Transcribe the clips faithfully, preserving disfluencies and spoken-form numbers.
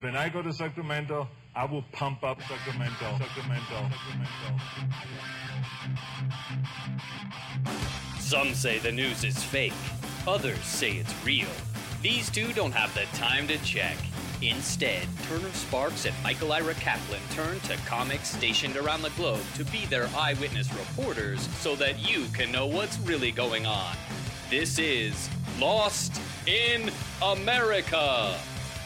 When I go to Sacramento, I will pump up Sacramento, Sacramento, Sacramento. Some say the news is fake. Others say it's real. These two don't have the time to check. Instead, Turner Sparks and Michael Ira Kaplan turn to comics stationed around the globe to be their eyewitness reporters so that you can know what's really going on. This is Lost in America.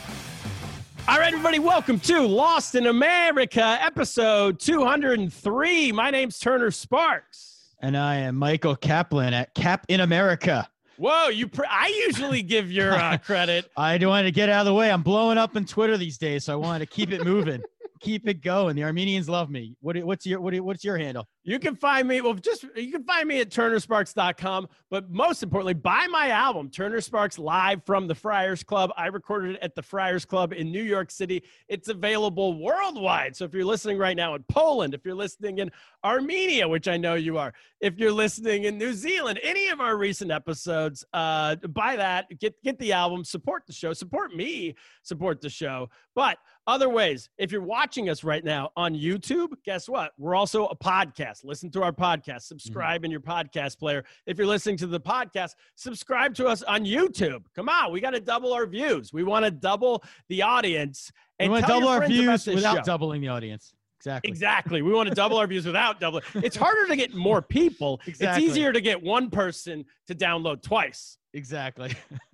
All right, everybody, welcome to Lost in America, episode two hundred three. My name's Turner Sparks. And I am Michael Kaplan at Cap in America. Whoa, you! Pr- I usually give your uh, credit. I wanted to get out of the way. I'm blowing up on Twitter these days, so I wanted to keep it moving, keep it going. The Armenians love me. What? What's your what, What's your handle? You can find me. Well, just you can find me at turner sparks dot com. But most importantly, buy my album, Turner Sparks Live from the Friars Club. I recorded it at the Friars Club in New York City. It's available worldwide. So if you're listening right now in Poland, if you're listening in Armenia, which I know you are, if you're listening in New Zealand, any of our recent episodes, uh, buy that, get get the album, support the show, support me, support the show. But other ways, if you're watching us right now on YouTube, guess what? We're also a podcast. Listen to our podcast. Subscribe mm-hmm. in your podcast player. If you're listening to the podcast, subscribe to us on YouTube. Come on, we got to double our views. We want to double the audience. And we want to double our views without show. doubling the audience. Exactly. Exactly. We want to double our views without doubling. It's harder to get more people. Exactly. It's easier to get one person to download twice. Exactly.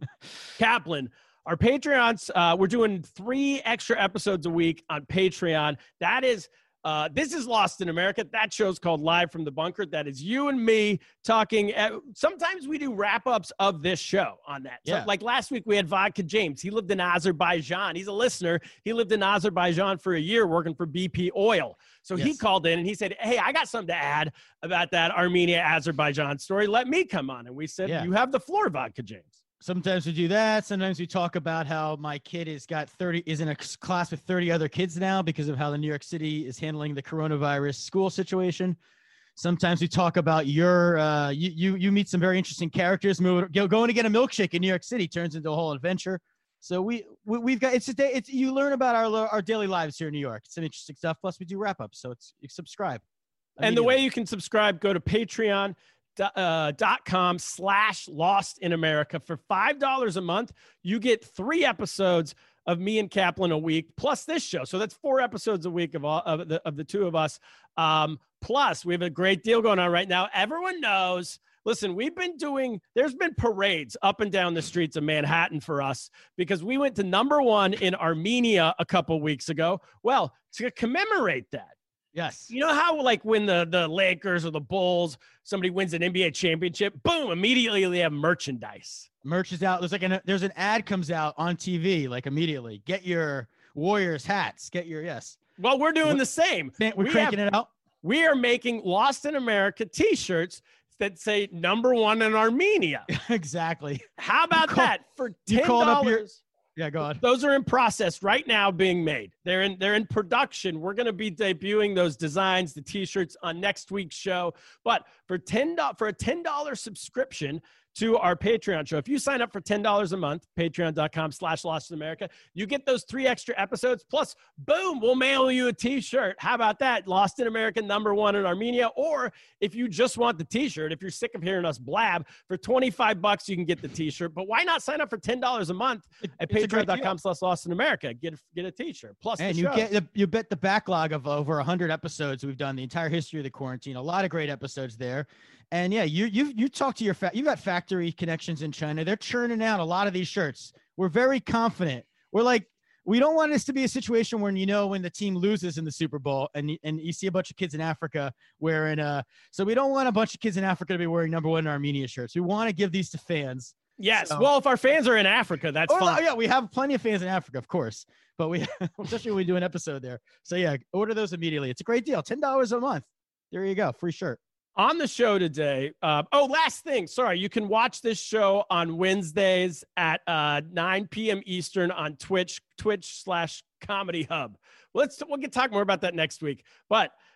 Kaplan. Our Patreons, uh, we're doing three extra episodes a week on Patreon. That is, uh, this is Lost in America. That show's called Live from the Bunker. That is you and me talking. At, sometimes we do wrap-ups of this show on that. So, yeah. Like last week, we had Vodka James. He lived in Azerbaijan. He's a listener. He lived in Azerbaijan for a year working for B P Oil. So yes. He called in and he said, hey, I got something to add about that Armenia-Azerbaijan story. Let me come on. And we said, yeah. You have the floor, Vodka James. Sometimes we do that. Sometimes we talk about how my kid has got thirty is in a class with thirty other kids now because of how the New York City is handling the coronavirus school situation. Sometimes we talk about your uh, you you you meet some very interesting characters. Going to get a milkshake in New York City turns into a whole adventure. So we, we we've got it's a day. It's you learn about our our daily lives here in New York. It's some interesting stuff. Plus we do wrap ups. So it's you subscribe. And the way you can subscribe, go to Patreon. Uh, dot com slash Lost in America. For five dollars a month, you get three episodes of me and Kaplan a week, plus this show. So that's four episodes a week of all of the of the two of us. Um, plus, we have a great deal going on right now. Everyone knows. Listen, we've been doing. There's been parades up and down the streets of Manhattan for us because we went to number one in Armenia a couple weeks ago. Well, to commemorate that. Yes. You know how, like, when the, the Lakers or the Bulls, somebody wins an N B A championship, boom, immediately they have merchandise. Merch is out. There's like an, there's an ad comes out on T V, like immediately. Get your Warriors hats. Get your, yes. Well, we're doing we're, the same. We're we cranking have, it out. We are making Lost in America t-shirts that say number one in Armenia. Exactly. How about call, that? For ten dollars. Yeah, go on. Those are in process right now being made. They're in they're in production. We're going to be debuting those designs, the t-shirts on next week's show. But for ten dollars for a ten dollars subscription to our Patreon show, if you sign up for ten dollars a month, patreon.com slash Lost in America, you get those three extra episodes. Plus, boom, we'll mail you a t-shirt. How about that? Lost in America, number one in Armenia. Or if you just want the t-shirt, if you're sick of hearing us blab, for twenty-five bucks, you can get the t-shirt. But why not sign up for ten dollars a month at patreon.com slash Lost in America? Get a, get a t-shirt. Plus, and the you show. get the, you bet the backlog of over one hundred episodes we've done, the entire history of the quarantine. A lot of great episodes there. And yeah, you you you talk to your fa- you got factory connections in China. They're churning out a lot of these shirts. We're very confident. We're like, we don't want this to be a situation where, you know, when the team loses in the Super Bowl and and you see a bunch of kids in Africa wearing uh so we don't want a bunch of kids in Africa to be wearing number one in Armenia shirts. We want to give these to fans. Yes. So, well, if our fans are in Africa, that's oh, fine. Yeah, we have plenty of fans in Africa, of course. But we especially when we do an episode there. So yeah, order those immediately. It's a great deal. ten dollars a month. There you go. Free shirt. On the show today, uh, oh, last thing, sorry, you can watch this show on Wednesdays at uh, nine p.m. Eastern on Twitch, Twitch slash Comedy Hub. Let's we'll get talk more about that next week. But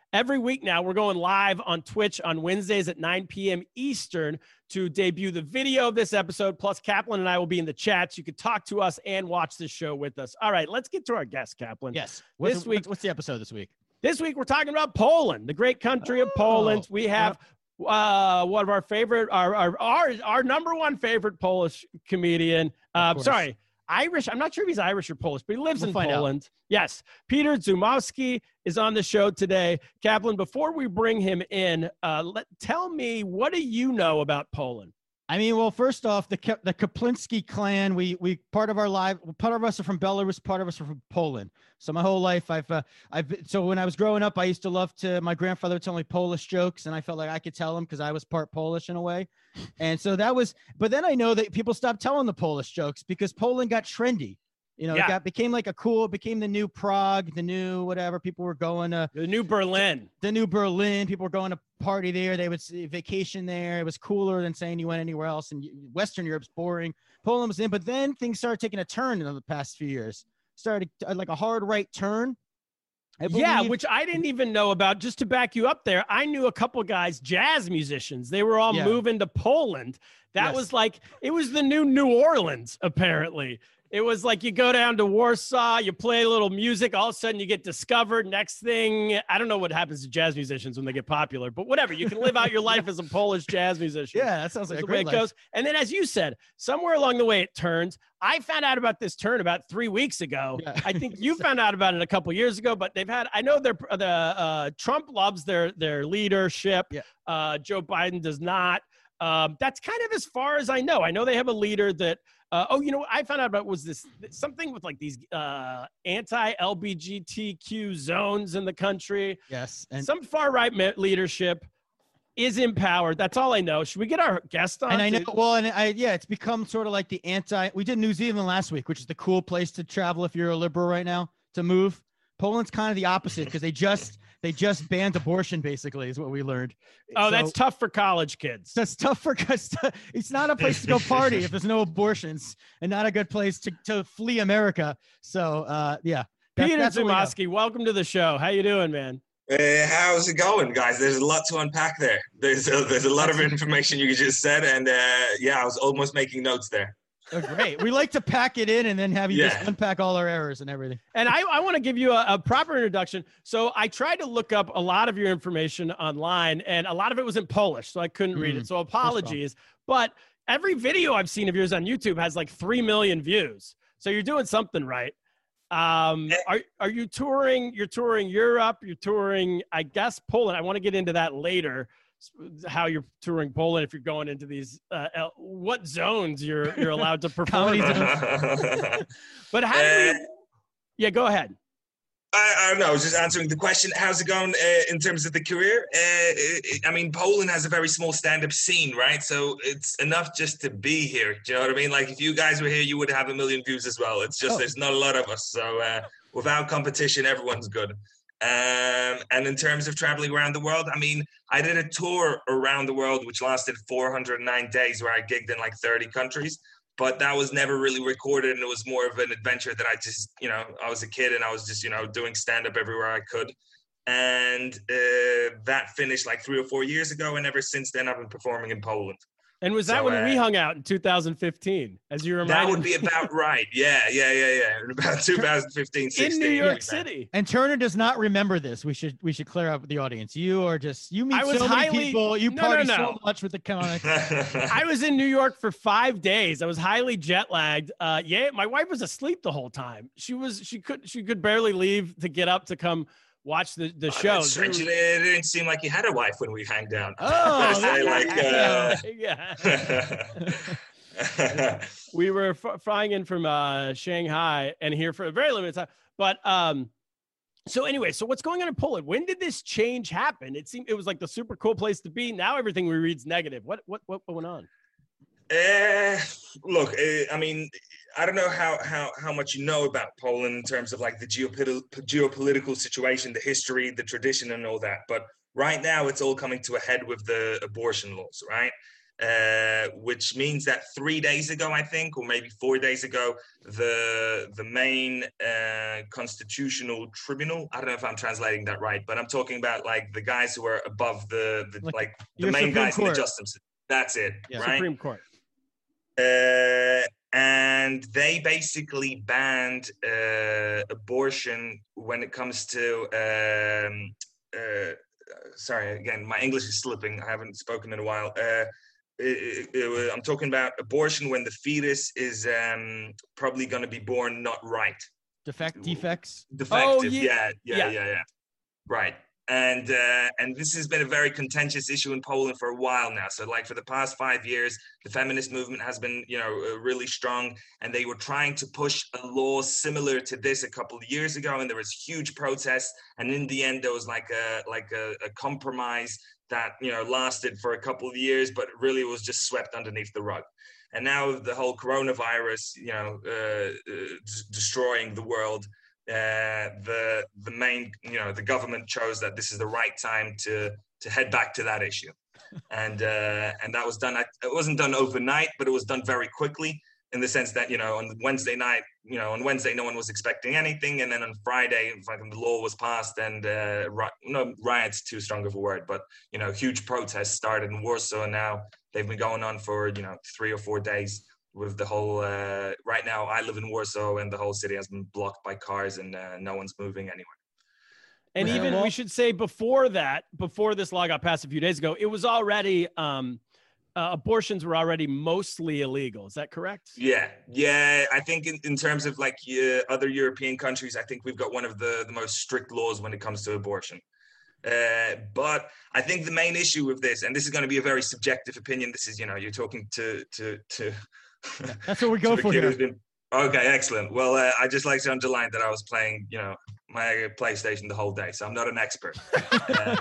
every week now. We're going live on Twitch on Wednesdays at nine p.m. Eastern to debut the video of this episode. Plus, Kaplan and I will be in the chats. You can talk to us and watch this show with us. All right, let's get to our guest, Kaplan. Yes. What's, This week- what's the episode this week? This week, we're talking about Poland, the great country of Oh, Poland. We have uh, one of our favorite, our, our, our, our number one favorite Polish comedian. Uh, course. sorry, Irish. I'm not sure if he's Irish or Polish, but he lives We'll in find out. Poland. Yes. Peter Zumowski is on the show today. Kaplan, before we bring him in, uh, let, tell me, what do you know about Poland? I mean, well, first off, the Ka- the Kaplinsky clan. We we part of our live. Part of us are from Belarus. Part of us are from Poland. So my whole life, I've uh, I've been- so when I was growing up, I used to love to. My grandfather would tell me Polish jokes, and I felt like I could tell them because I was part Polish in a way. And so that was. But then I know that people stopped telling the Polish jokes because Poland got trendy. You know, Yeah. it got became like a cool. It became the new Prague, the new whatever. People were going to The new Berlin. the new Berlin. People were going to party there. They would see vacation there. It was cooler than saying you went anywhere else. And Western Europe's boring. Poland was in, but then things started taking a turn in the past few years. Started uh, like a hard right turn. I Yeah, believe- which I didn't even know about. Just to back you up there, I knew a couple guys, jazz musicians. They were all Yeah. moving to Poland. That Yes. was like, it was the new New Orleans, apparently. It was like you go down to Warsaw, you play a little music, all of a sudden you get discovered. Next thing, I don't know what happens to jazz musicians when they get popular, but whatever. You can live out your life as a Polish jazz musician. yeah, that sounds like That's a the way great it life. goes. And then, as you said, somewhere along the way it turns. I found out about this turn about three weeks ago. Yeah. I think you found out about it a couple years ago, but they've had. I know they're the uh, Trump loves their their leadership. Yeah. Uh, Joe Biden does not. Um, that's kind of as far as I know. I know they have a leader that. Uh, oh, you know what I found out about was this something with like these uh, anti-L G B T Q zones in the country. Yes, and Some far right me- leadership is empowered. That's all I know. Should we get our guest on? and I know to- well, and I yeah, it's become sort of like the anti. We did New Zealand last week, which is the cool place to travel if you're a liberal right now to move. Poland's kind of the opposite because they just they just banned abortion. Basically, is what we learned. Oh, So- that's tough for college kids. So it's tough for us. to- It's not a place to go party if there's no abortions, and not a good place to, to flee America. So uh, yeah, that- Peter that's what we know. Zumowski, welcome to the show. How you doing, man? Uh, how's it going, guys? There's a lot to unpack there. There's a, there's a lot of information you just said, and uh, yeah, I was almost making notes there. Oh, great. We like to pack it in and then have you Yeah. just unpack all our errors and everything. And I, I want to give you a, a proper introduction. So I tried to look up a lot of your information online, and a lot of it was in Polish, so I couldn't read Mm, it. So apologies. But every video I've seen of yours on YouTube has like three million views. So you're doing something right. Um, are are you touring? You're touring Europe. You're touring, I guess, Poland. I want to get into that later. How you're touring Poland? If you're going into these, uh, el- what zones you're you're allowed to perform? Comedy in. I, But how do you? Yeah, go ahead. I don't know. I was just answering the question. How's it going uh, in terms of the career? Uh, it, I mean, Poland has a very small stand-up scene, right? So it's enough just to be here. Do you know what I mean? Like if you guys were here, you would have a million views as well. It's just Oh. there's not a lot of us. So uh, without competition, everyone's good. Um, and in terms of traveling around the world, I mean, I did a tour around the world, which lasted four hundred nine days, where I gigged in like thirty countries. But that was never really recorded, and it was more of an adventure that I just, you know, I was a kid and I was just, you know, doing stand-up everywhere I could. And uh, that finished like three or four years ago, and ever since then, I've been performing in Poland. And was that So, when uh, we hung out in two thousand fifteen? As you reminded That would me? be about right. Yeah, yeah, yeah, yeah. About two thousand fifteen, in sixteen. New York like that. City. And Turner does not remember this. We should we should clear up with the audience. You are just you meet I was so highly- many people. You No, no, party no. so much with the comics. I was in New York for five days. I was highly jet lagged. Uh, yeah, my wife was asleep the whole time. She was she could she could barely leave to get up to come watch the the show. Strangely, it didn't seem like you had a wife when we hanged out. Oh, Say, like, uh, yeah. We were f- flying in from uh, Shanghai and here for a very limited time. But um, so anyway, so what's going on in Poland? When did this change happen? It seemed it was like the super cool place to be. Now everything we read is negative. What what what went on? Uh, look, uh, I mean, I don't know how, how, how much you know about Poland in terms of like the geopolitical geopolitical situation, the history, the tradition, and all that. But right now, it's all coming to a head with the abortion laws, right? uh, which means that three days ago, I think, or maybe four days ago, the the main uh, constitutional tribunal, I don't know if I'm translating that right, but I'm talking about like the guys who are above the, the Like like the your main Supreme guys in Court. the justice. That's it, Yeah. right? Supreme Court. Uh, and they basically banned uh, abortion when it comes to um, uh, sorry, again, my English is slipping. I haven't spoken in a while. Uh, it, it, it, I'm talking about abortion when the fetus is um, probably going to be born not right. Defect defects. Defective, Oh, yeah, yeah. yeah, Yeah. yeah, yeah. Right. And uh, and this has been a very contentious issue in Poland for a while now. So, like for the past five years, the feminist movement has been, you know, uh, really strong, and they were trying to push a law similar to this a couple of years ago, and there was huge protests. And in the end, there was like a like a, a compromise that, you know, lasted for a couple of years, but really was just swept underneath the rug. And now the whole coronavirus, you know, uh, uh, d- destroying the world. Uh, the the main, you know, the government chose that this is the right time to to head back to that issue, and uh, and that was done. It wasn't done overnight, but it was done very quickly, in the sense that, you know, on Wednesday night, you know, on Wednesday no one was expecting anything, and then on Friday, fucking the law was passed, and uh, ri- no riots too strong of a word, but, you know, huge protests started in Warsaw, and now they've been going on for, you know, three or four days. With the whole, uh, right now, I live in Warsaw, and the whole city has been blocked by cars, and uh, no one's moving anywhere. And Yeah, even well- we should say before that, before this law got passed a few days ago, it was already um, uh, abortions were already mostly illegal. Is that correct? Yeah, yeah. I think in, in terms of like uh, other European countries, I think we've got one of the, the most strict laws when it comes to abortion. Uh, but I think the main issue with this, and this is going to be a very subjective opinion. This is, you know, you're talking to to to. That's what we go to the for kid here. who's been- okay, excellent. Well, uh, I just like to underline that I was playing, you know, my PlayStation the whole day, so I'm not an expert. um,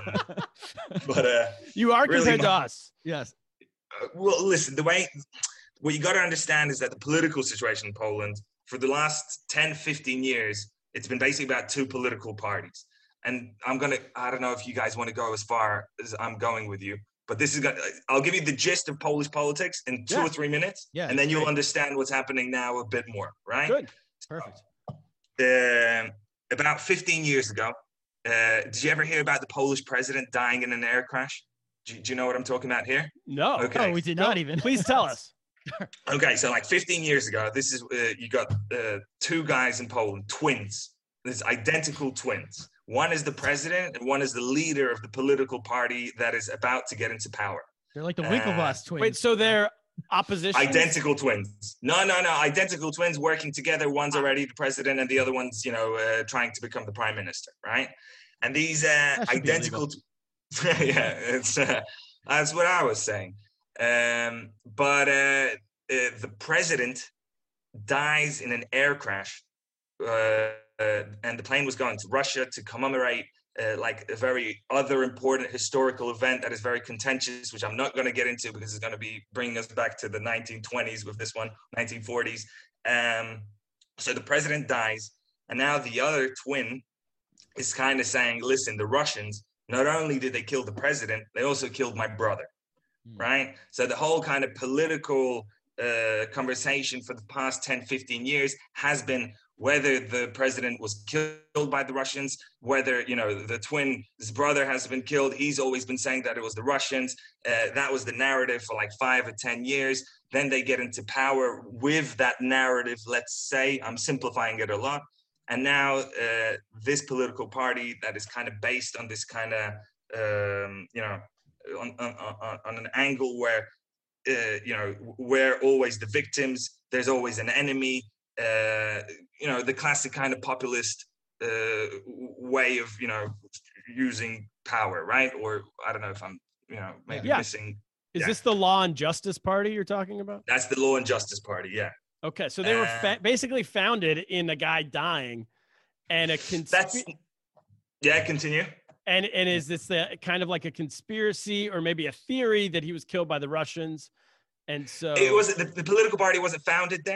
but uh, You are Really, compared to my- us. Yes. uh, well, listen, the way what you got to understand is that the political situation in Poland for the last ten, fifteen years, it's been basically about two political parties. And I'm going to, I don't know if you guys want to go as far as I'm going with you, but this is going to, I'll give you the gist of Polish politics in two Yeah. or three minutes. Yeah, and then you'll great. understand what's happening now a bit more, right? Good. Perfect. Um, about fifteen years ago, uh, did you ever hear about the Polish president dying in an air crash? Do, do you know what I'm talking about here? No. Okay. Oh, we did not even. Please tell us. Okay, so like fifteen years ago, this is uh, you got uh, two guys in Poland, twins. There's identical twins. One is the president, and one is the leader of the political party that is about to get into power. They're like the Uh, Winklevoss twins. Wait, so they're opposition? Identical twins. No, no, no. Identical twins working together. One's already the president, and the other one's, you know, uh, trying to become the prime minister, right? And these uh, That should be identical. yeah, it's uh, that's what I was saying. Um, but uh, uh, the president dies in an air crash, uh, uh, and the plane was going to Russia to commemorate uh, like a very other important historical event that is very contentious, which I'm not going to get into because it's going to be bringing us back to the nineteen twenties with this one, nineteen forties. Um, so the president dies, and now the other twin is kind of saying, listen, the Russians, not only did they kill the president, they also killed my brother, Mm. right? So the whole kind of political uh, conversation for the past ten, fifteen years has been whether the president was killed by the Russians, whether, you know, the twin, his brother has been killed. He's always been saying that it was the Russians. Uh, that was the narrative for like five or ten years. Then they get into power with that narrative, let's say. I'm simplifying it a lot. And now uh, this political party that is kind of based on this kind of, um, you know, on, on, on, on an angle where, uh, you know, we're always the victims. There's always an enemy. Uh, you know, the classic kind of populist uh, way of, you know, using power, right? Or I don't know if I'm, you know, maybe Yeah. missing. Is Yeah. this the Law and Justice Party you're talking about? That's the Law and Justice Party, yeah. Okay, so they were Uh, fa- basically founded in a guy dying, and a That's, conspiracy. yeah, continue. And and is this the kind of like a conspiracy or maybe a theory that he was killed by the Russians? And so It was the, the political party wasn't founded then.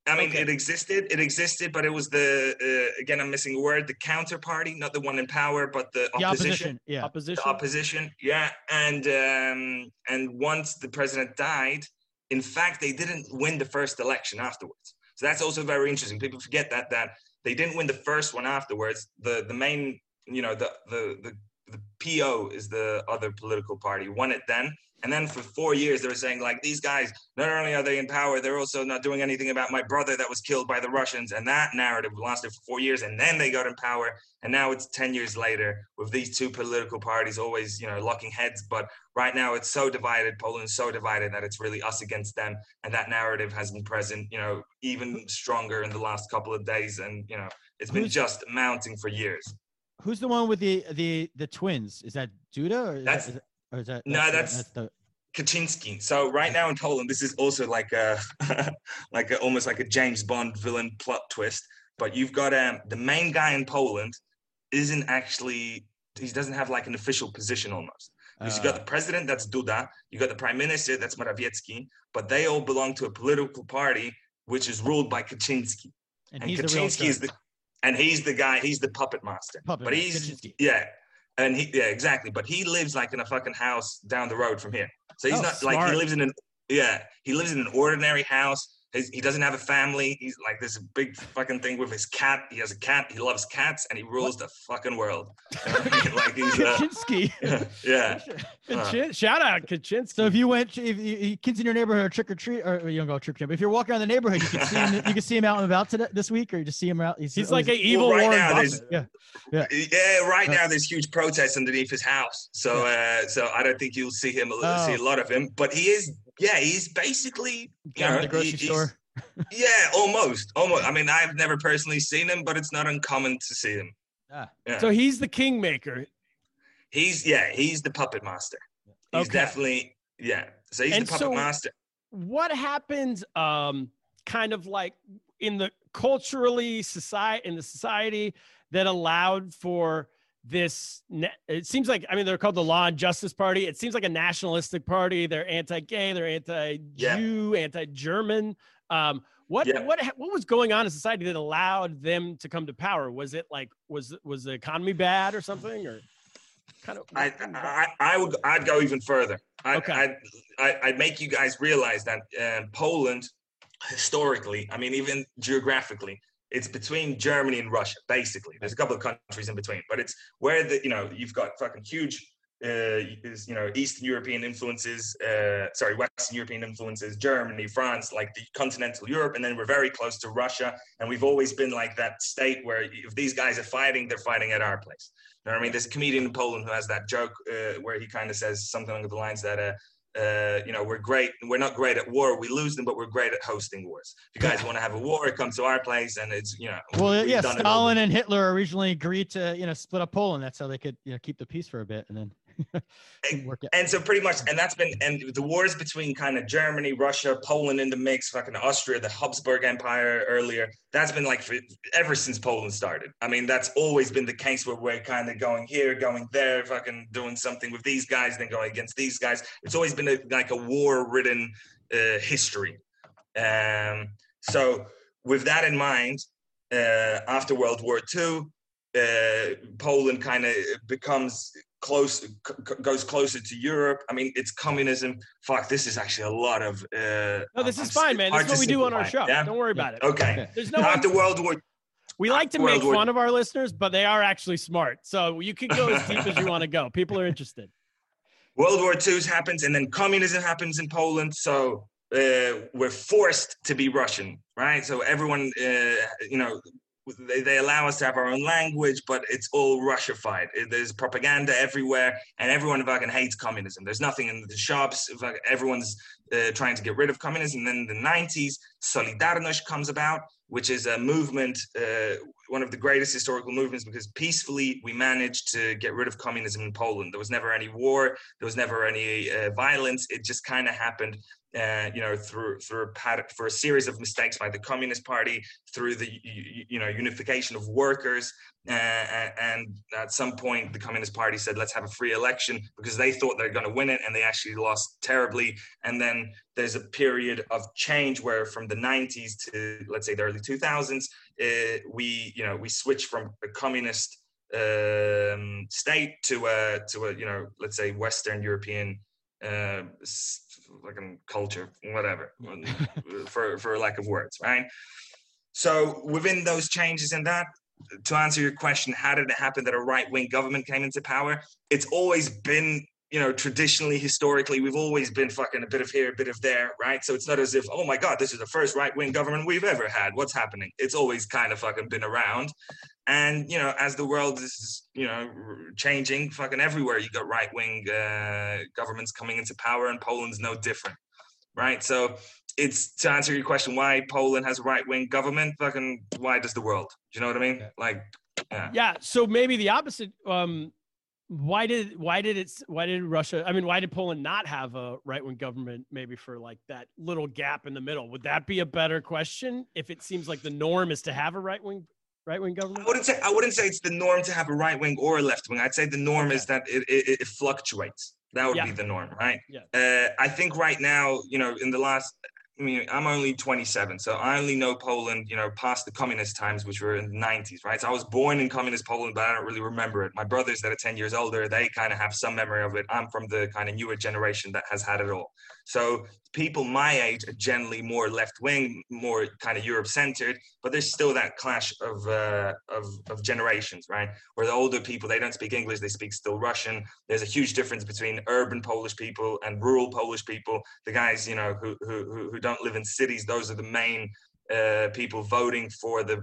I mean, Okay. it existed. It existed, but it was the uh, again. I'm missing a word. The counter party, not the one in power, but the The opposition. opposition. Yeah. Opposition. The opposition. Yeah, and um, and once the president died, in fact, they didn't win the first election afterwards. So that's also very interesting. People forget that that they didn't win the first one afterwards. The the main, you know, the the the, the P O is the other political party won it then. And then for four years, they were saying, like, these guys, not only are they in power, they're also not doing anything about my brother that was killed by the Russians. And that narrative lasted for four years. And then they got in power. And now it's ten years later with these two political parties always, you know, locking heads. But right now it's so divided. Poland's so divided that it's really us against them. And that narrative has been present, you know, even stronger in the last couple of days. And, you know, it's been Who's- just mounting for years. Who's the one with the the the twins? Is that Duda or is That's- that, is that, or is that No, the- that's- the Kaczynski. So right now in Poland, this is also like a, like a, almost like a James Bond villain plot twist. But you've got um, the main guy in Poland isn't actually, he doesn't have like an official position almost. Because you got uh, the president, that's Duda. You got the prime minister, that's Morawiecki. But they all belong to a political party which is ruled by Kaczynski. and And he's the real Kaczynski is the, and he's the guy. He's the puppet master. Puppet but master, he's Kaczynski. yeah, and he yeah exactly. But he lives like in a fucking house down the road from here. So he's Oh, not like he smart. lives in an yeah he lives in an ordinary house. His, he doesn't have a family. He's like this big fucking thing with his cat. He has a cat. He loves cats, and he rules the fucking world. like he's uh, Kaczynski. yeah. yeah. Kachin- Shout out Kaczynski. So if you went, if you, you- kids in your neighborhood are trick or treat, or you don't go trick or treat, but if you're walking around the neighborhood, you can see him. You can see him out and about today, this week, or you just see him out. He's like an a evil right Warren now, there's- Buffett. yeah. Yeah, right Uh, now there's huge protests underneath his house, so uh, so I don't think you'll see him Oh. see a lot of him. But he is, yeah, he's basically you Down know, at the grocery he- he's- store. Yeah, almost, almost. I mean, I've never personally seen him, but it's not uncommon to see him. Ah. Yeah. So he's the kingmaker. He's yeah, he's the puppet master. He's Okay. definitely yeah. So he's And the puppet so- master. What happens um kind of like in the culturally society in the society that allowed for this na- it seems like I mean they're called the Law and Justice Party. It seems like a nationalistic party. They're anti-gay, they're anti-Jew, anti-German. Um what Yeah. what what was going on in society that allowed them to come to power? Was it like was was the economy bad or something or kind of I, I I would I'd go even further. I, Okay. I'd, I, I'd make you guys realize that um, Poland, historically, I mean, even geographically, it's between Germany and Russia, basically. There's a couple of countries in between, but it's where the, you know, you've got fucking huge, uh, is, you know, Eastern European influences, uh, sorry, Western European influences, Germany, France, like the continental Europe, and then we're very close to Russia. And we've always been like that state where if these guys are fighting, they're fighting at our place. You know what I mean? There's a comedian in Poland who has that joke uh, where he kind of says something along the lines that, uh, uh, you know, we're great. We're not great at war. We lose them, but we're great at hosting wars. If you guys want to have a war, come to our place, and it's, you know. Well, we've yeah, done it Stalin over- and Hitler originally agreed to, you know, split up Poland. That's how they could, you know, keep the peace for a bit, and then didn't work out. And so pretty much, and that's been, and the wars between kind of Germany, Russia, Poland in the mix, fucking Austria, the Habsburg Empire earlier, that's been like for, ever since Poland started. I mean, that's always been the case where we're kind of going here, going there, fucking doing something with these guys, then going against these guys. It's always been a, like a war-ridden uh, history. Um, so with that in mind, uh, after World War Two, uh, Poland kind of becomes close, c- c- goes closer to Europe. I mean, it's communism. Fuck, this is actually a lot of. Uh, No, this I'm- is fine, it's man. hard This is what to we do on our simplify, show. yeah? Don't worry about it. Okay. There's no After World War, We like to World make War- fun of our listeners, but they are actually smart. So you can go as deep as you want to go. People are interested. World War Two happens, and then communism happens in Poland. So uh, we're forced to be Russian, right? So everyone, uh, you know, they, they allow us to have our own language, but it's all Russified. There's propaganda everywhere, and everyone fucking hates communism. There's nothing in the shops. Fuck, everyone's uh, trying to get rid of communism. And then in the nineties, Solidarność comes about, which is a movement uh, one of the greatest historical movements because peacefully we managed to get rid of communism in Poland. There was never any war. There was never any uh, violence. It just kind of happened, uh, you know, through through a pat- for a series of mistakes by the Communist Party, through the you, you know unification of workers, uh, and at some point the Communist Party said, let's have a free election because they thought they're going to win it, and they actually lost terribly. And then there's a period of change where from the nineties to, let's say, the early two thousands, uh, we you know we switched from a communist um, state to a to a you know let's say Western European uh, like a culture, whatever, for for lack of words, right? So within those changes in that, to answer your question, how did it happen that a right-wing government came into power? It's always been, you know, traditionally, historically, we've always been fucking a bit of here, a bit of there, right? So it's not as if, oh my God, this is the first right-wing government we've ever had. What's happening? It's always kind of fucking been around. And, you know, as the world is, you know, changing, fucking everywhere, you got right-wing uh, governments coming into power, and Poland's no different, right? So it's, to answer your question, why Poland has a right-wing government, fucking why does the world? Do you know what I mean? Yeah. Like, yeah. Yeah. So maybe the opposite. Um, why did why did it why did Russia? I mean, why did Poland not have a right-wing government? Maybe for like that little gap in the middle. Would that be a better question? If it seems like the norm is to have a right-wing right-wing government. I wouldn't say I wouldn't say it's the norm to have a right-wing or a left-wing. I'd say the norm Okay. is that it, it, it fluctuates. That would Yeah. be the norm, right? Yeah. Uh, I think right now, you know, in the last, I mean, I'm only twenty-seven, so I only know Poland, you know, past the communist times, which were in the nineties, right? So I was born in communist Poland, but I don't really remember it. My brothers that are ten years older, they kind of have some memory of it. I'm from the kind of newer generation that has had it all. So people my age are generally more left-wing, more kind of Europe-centered, but there's still that clash of, uh, of of generations, right? Where the older people, they don't speak English, they speak still Russian. There's a huge difference between urban Polish people and rural Polish people. The guys, you know, who who who don't live in cities, those are the main uh, people voting for the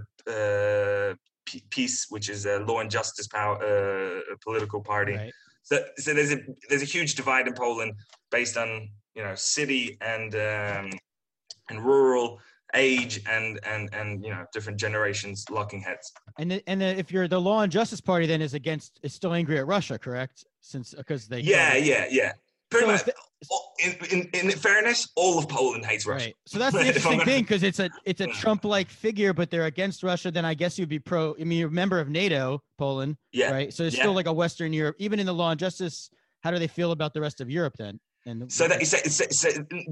uh, P- Peace, which is a law and justice power, uh, political party. Right. So, so there's a there's a huge divide in Poland based on, you know, city and um, and rural age and and and you know different generations locking heads. And the, and the, if you're the Law and Justice Party, then is against is still angry at Russia, correct? Since because they Yeah, yeah, yeah. Pretty So much. if the- In, in, in fairness, all of Poland hates Russia. Right. So that's the If I'm interesting gonna- thing, because it's a it's a Trump-like figure, but they're against Russia. Then I guess you'd be pro. I mean, you're a member of NATO, Poland, Yeah. right? So it's Yeah. still like a Western Europe. Even in the Law and Justice, how do they feel about the rest of Europe then? And So that so, so, so,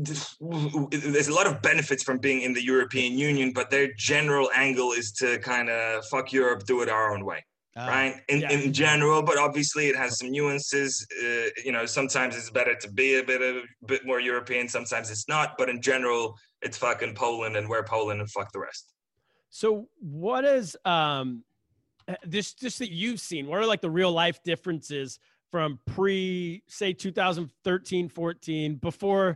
there's a lot of benefits from being in the European Union, but their general angle is to kind of fuck Europe, do it our own way. uh, Right, in, yeah. in general, but obviously it has some nuances. Uh, you know, sometimes it's better to be a bit a bit more European. Sometimes it's not. But in general, it's fucking Poland, and we're Poland, and fuck the rest. So what is um this just that you've seen? What are like the real life differences from pre say two thousand thirteen, fourteen before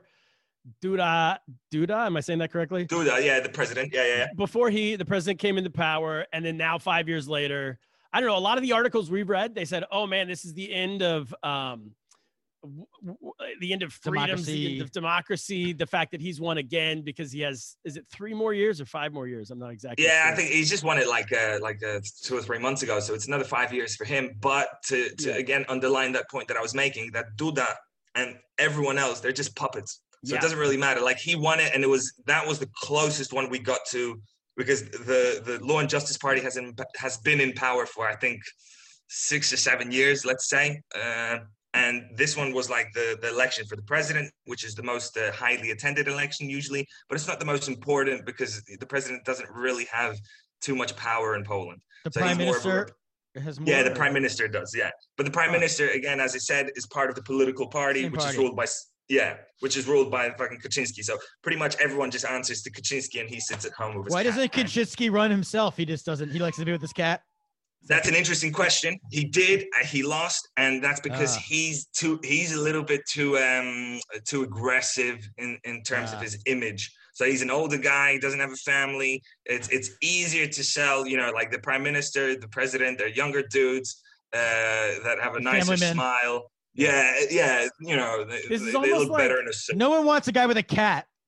Duda Duda? Am I saying that correctly? Duda, yeah, the president, yeah, yeah, yeah. Before he the president came into power, and then now five years later, I don't know. A lot of the articles we've read, they said, "Oh man, this is the end of um, w- w- the end of freedoms, the end Democracy. of democracy." The fact that he's won again because he has is it three more years or five more years? I'm not exactly. Yeah, sure. I think he's just won it like uh, like uh, two or three months ago, so it's another five years for him. But to to Yeah. again underline that point that I was making, that Duda and everyone else, they're just puppets. So Yeah. it doesn't really matter. Like he won it, and it was that was the closest one we got to, because the the Law and Justice Party has in, has been in power for I think six or seven years, let's say. Uh, and this one was like the, the election for the president, which is the most uh, highly attended election usually, but it's not the most important because the president doesn't really have too much power in Poland. the So prime he's more of a- minister has more. Yeah, the or- prime minister does, yeah. But the prime Huh. minister, again, as I said, is part of the political party, Same which party. is ruled by, s- yeah, which is ruled by fucking Kaczynski. So pretty much everyone just answers to Kaczynski, and he sits at home with his Why cat, doesn't right? Kaczynski run himself? He just doesn't. He likes to be with his cat. That's an interesting question. He did, uh, he lost, and that's because Ah. he's too he's a little bit too um too aggressive in in terms Ah. of his image. So he's an older guy, he doesn't have a family. It's it's easier to sell, you know, like the prime minister, the president, they're younger dudes uh, that have a Family nicer men. smile. Yeah, yeah, you know, they, This is they, they almost look better like- in a suit. No one wants a guy with a cat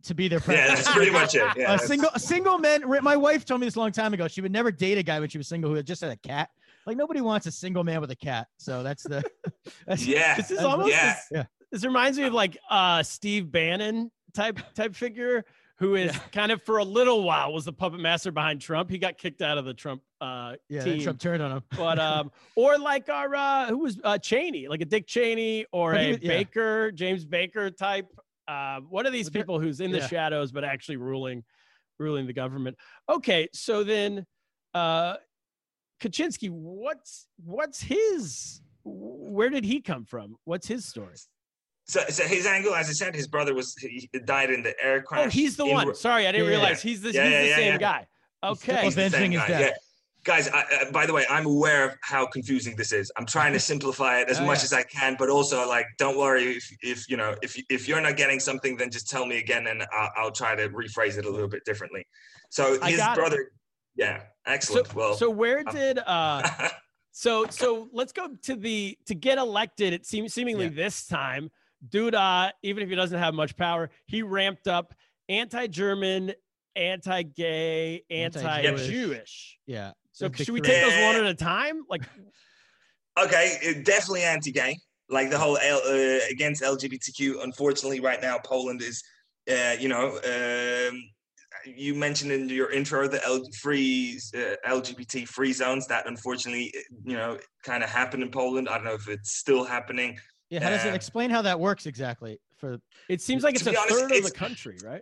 to be their Yeah, preference. that's pretty much it. Yeah, a that's- single a single man. My wife told me this a long time ago. She would never date a guy when she was single who had just had a cat. Like nobody wants a single man with a cat. So that's the. That's, yeah, This is That's- almost yeah. this, Yeah. this reminds me of like uh Steve Bannon type type figure who is Yeah. kind of for a little while was the puppet master behind Trump. He got kicked out of the Trump uh Yeah, then team. Trump turned on him. But um or like our uh who was uh Cheney, like a Dick Cheney or But he a was- yeah. Baker, James Baker type. Uh, one of these But there- people who's in the yeah. shadows but actually ruling ruling the government. Okay, so then uh Kaczynski, what's what's his where did he come from? What's his story? So, so his angle, as I said, his brother was he died in the air crash. Oh, he's the in- one. Sorry, I didn't Yeah, yeah, realize he's the Yeah, he's yeah, the yeah, same yeah. guy. He's still Okay. He's the avenging same his guy, death. yeah. Guys, I, uh, by the way, I'm aware of how confusing this is. I'm trying to simplify it as Oh, much yeah. as I can, but also like, don't worry if, if you know if if you're not getting something, then just tell me again, and I'll, I'll try to rephrase it a little bit differently. So I his got it. brother, yeah, So, excellent. well, so where um, did uh so so let's go to the to get elected, it seems seemingly Yeah. this time, Duda, even if he doesn't have much power, he ramped up anti-German, anti-gay, Anti-Jewish. anti-Jewish. Yeah. So the big should we three. take those one at a time? Like okay, it- definitely anti-gay. Like the whole L, uh, against L G B T Q. Unfortunately, right now Poland is, uh, you know, um, you mentioned in your intro the L- free uh, L G B T free zones that unfortunately, you know, kind of happened in Poland. I don't know if it's still happening. Yeah. How does it uh, explain how that works exactly? For it seems like To it's a be honest, third of it's- the country, right?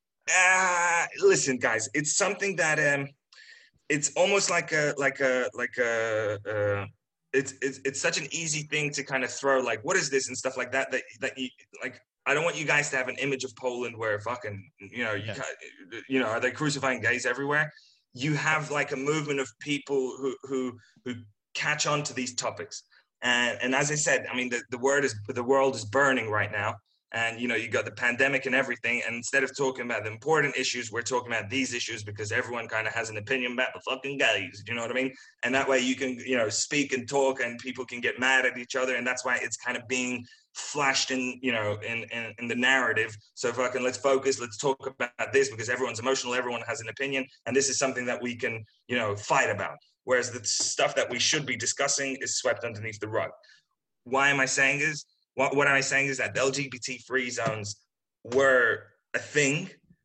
Uh, listen, guys, it's something that um, it's almost like a like a like a. Uh, it's, it's it's such an easy thing to kind of throw like what is this and stuff like that that that you like I don't want you guys to have an image of Poland where fucking you know you Yeah. ca- you know are they crucifying gays everywhere. You have like a movement of people who who who catch on to these topics, and and as I said, I mean the, the word is the world is burning right now. And, you know, you got the pandemic and everything. And instead of talking about the important issues, we're talking about these issues because everyone kind of has an opinion about the fucking gays. You know what I mean? And that way you can, you know, speak and talk and people can get mad at each other. And that's why it's kind of being flashed in, you know, in, in, in the narrative. So fucking let's focus, let's talk about this because everyone's emotional. Everyone has an opinion. And this is something that we can, you know, fight about. Whereas the stuff that we should be discussing is swept underneath the rug. Why am I saying this? What, what am I saying is that the L G B T free zones were a thing.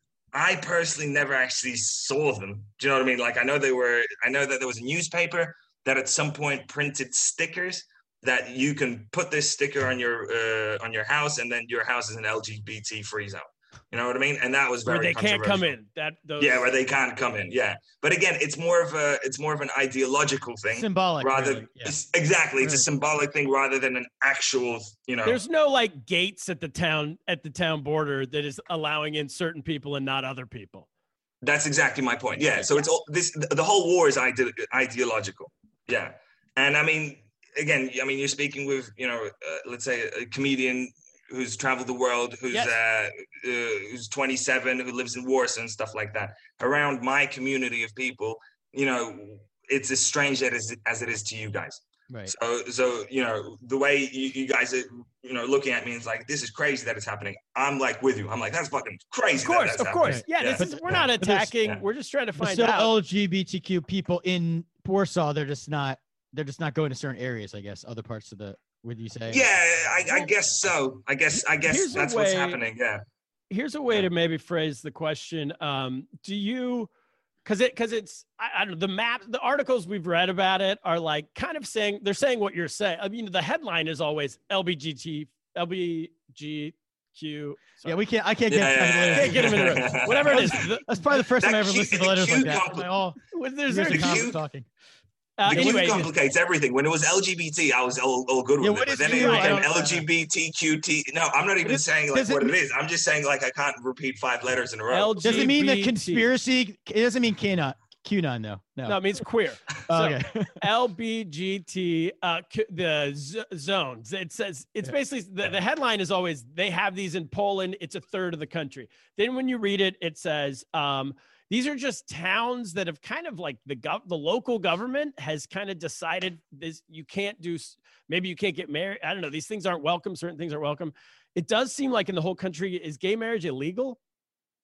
I personally never actually saw them. Do you know what I mean? Like I know they were, I know that there was a newspaper that at some point printed stickers that you can put this sticker on your uh, on your house and then your house is an L G B T free zone. You know what I mean? And that was very Where they can't come controversial. in. That those Yeah, where they can't come in. Yeah. But again, it's more of a it's more of an ideological thing. symbolic. rather really. Yeah. it's- exactly it's a Really. symbolic thing rather than an actual you know There's no like gates at the town at the town border that is allowing in certain people and not other people. That's exactly my point. Yeah. So it's all this. The whole war is ide- ideological. Yeah. And I mean, again, I mean, you're speaking with, you know, uh, let's say a comedian who's traveled the world, who's Yes. uh, uh, who's twenty-seven, who lives in Warsaw and stuff like that. Around my community of people, you know, it's as strange as as it is to you guys. Right. So, so you know, the way you, you guys are, you know, looking at me, it's like this is crazy that it's happening. I'm like with you. I'm like that's fucking crazy. Of course, that of that's course. happening. Yeah, Yeah. this is we're Yeah. not But there's- attacking. yeah. We're just trying to But find still, out. L G B T Q people in Warsaw, they're just not. They're just not going to certain areas. I guess other parts of the. Would you say? Yeah, I, I guess so. I guess I guess Here's a that's what's way- happening. Yeah. Here's a way to maybe phrase the question. Um, do you because it because it's I, I don't know the map the articles we've read about it are like kind of saying they're saying what you're saying. I mean the headline is always L B G T L B G Q. Yeah, we can't. I can't get. Yeah, yeah, yeah, can't get them in the room. Whatever it is. The- That's probably the first That time I ever Q- listened to the letters Q like that. compli- My all there's years there, of Q- comments talking. uh, The anyway, Q complicates everything. When it was L G B T, I was all, all good Yeah, with what it. is But then Q? it I became don't- L G B T Q T. No, I'm not even Does- saying like does it what it mean- is. I'm just saying like I can't repeat five letters in a row. L G B T. Does it mean that conspiracy? It doesn't mean QAnon. QAnon, no. No. No, it means queer. Oh, So- okay. L B G T, uh, c- the z- zones. It says it's Yeah. basically the, the headline is always they have these in Poland. It's a third of the country. Then when you read it, it says um, these are just towns that have kind of like the gov- the local government has kind of decided this. You can't do. s- Maybe you can't get married. I don't know. These things aren't welcome. Certain things are welcome. It does seem like in the whole country, is gay marriage illegal?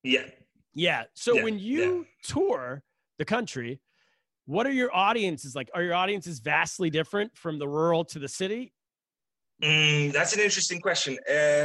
Yeah. Yeah. So Yeah, when you yeah. tour the country, what are your audiences like? Are your audiences vastly different from the rural to the city? Mm, that's an interesting question. Uh,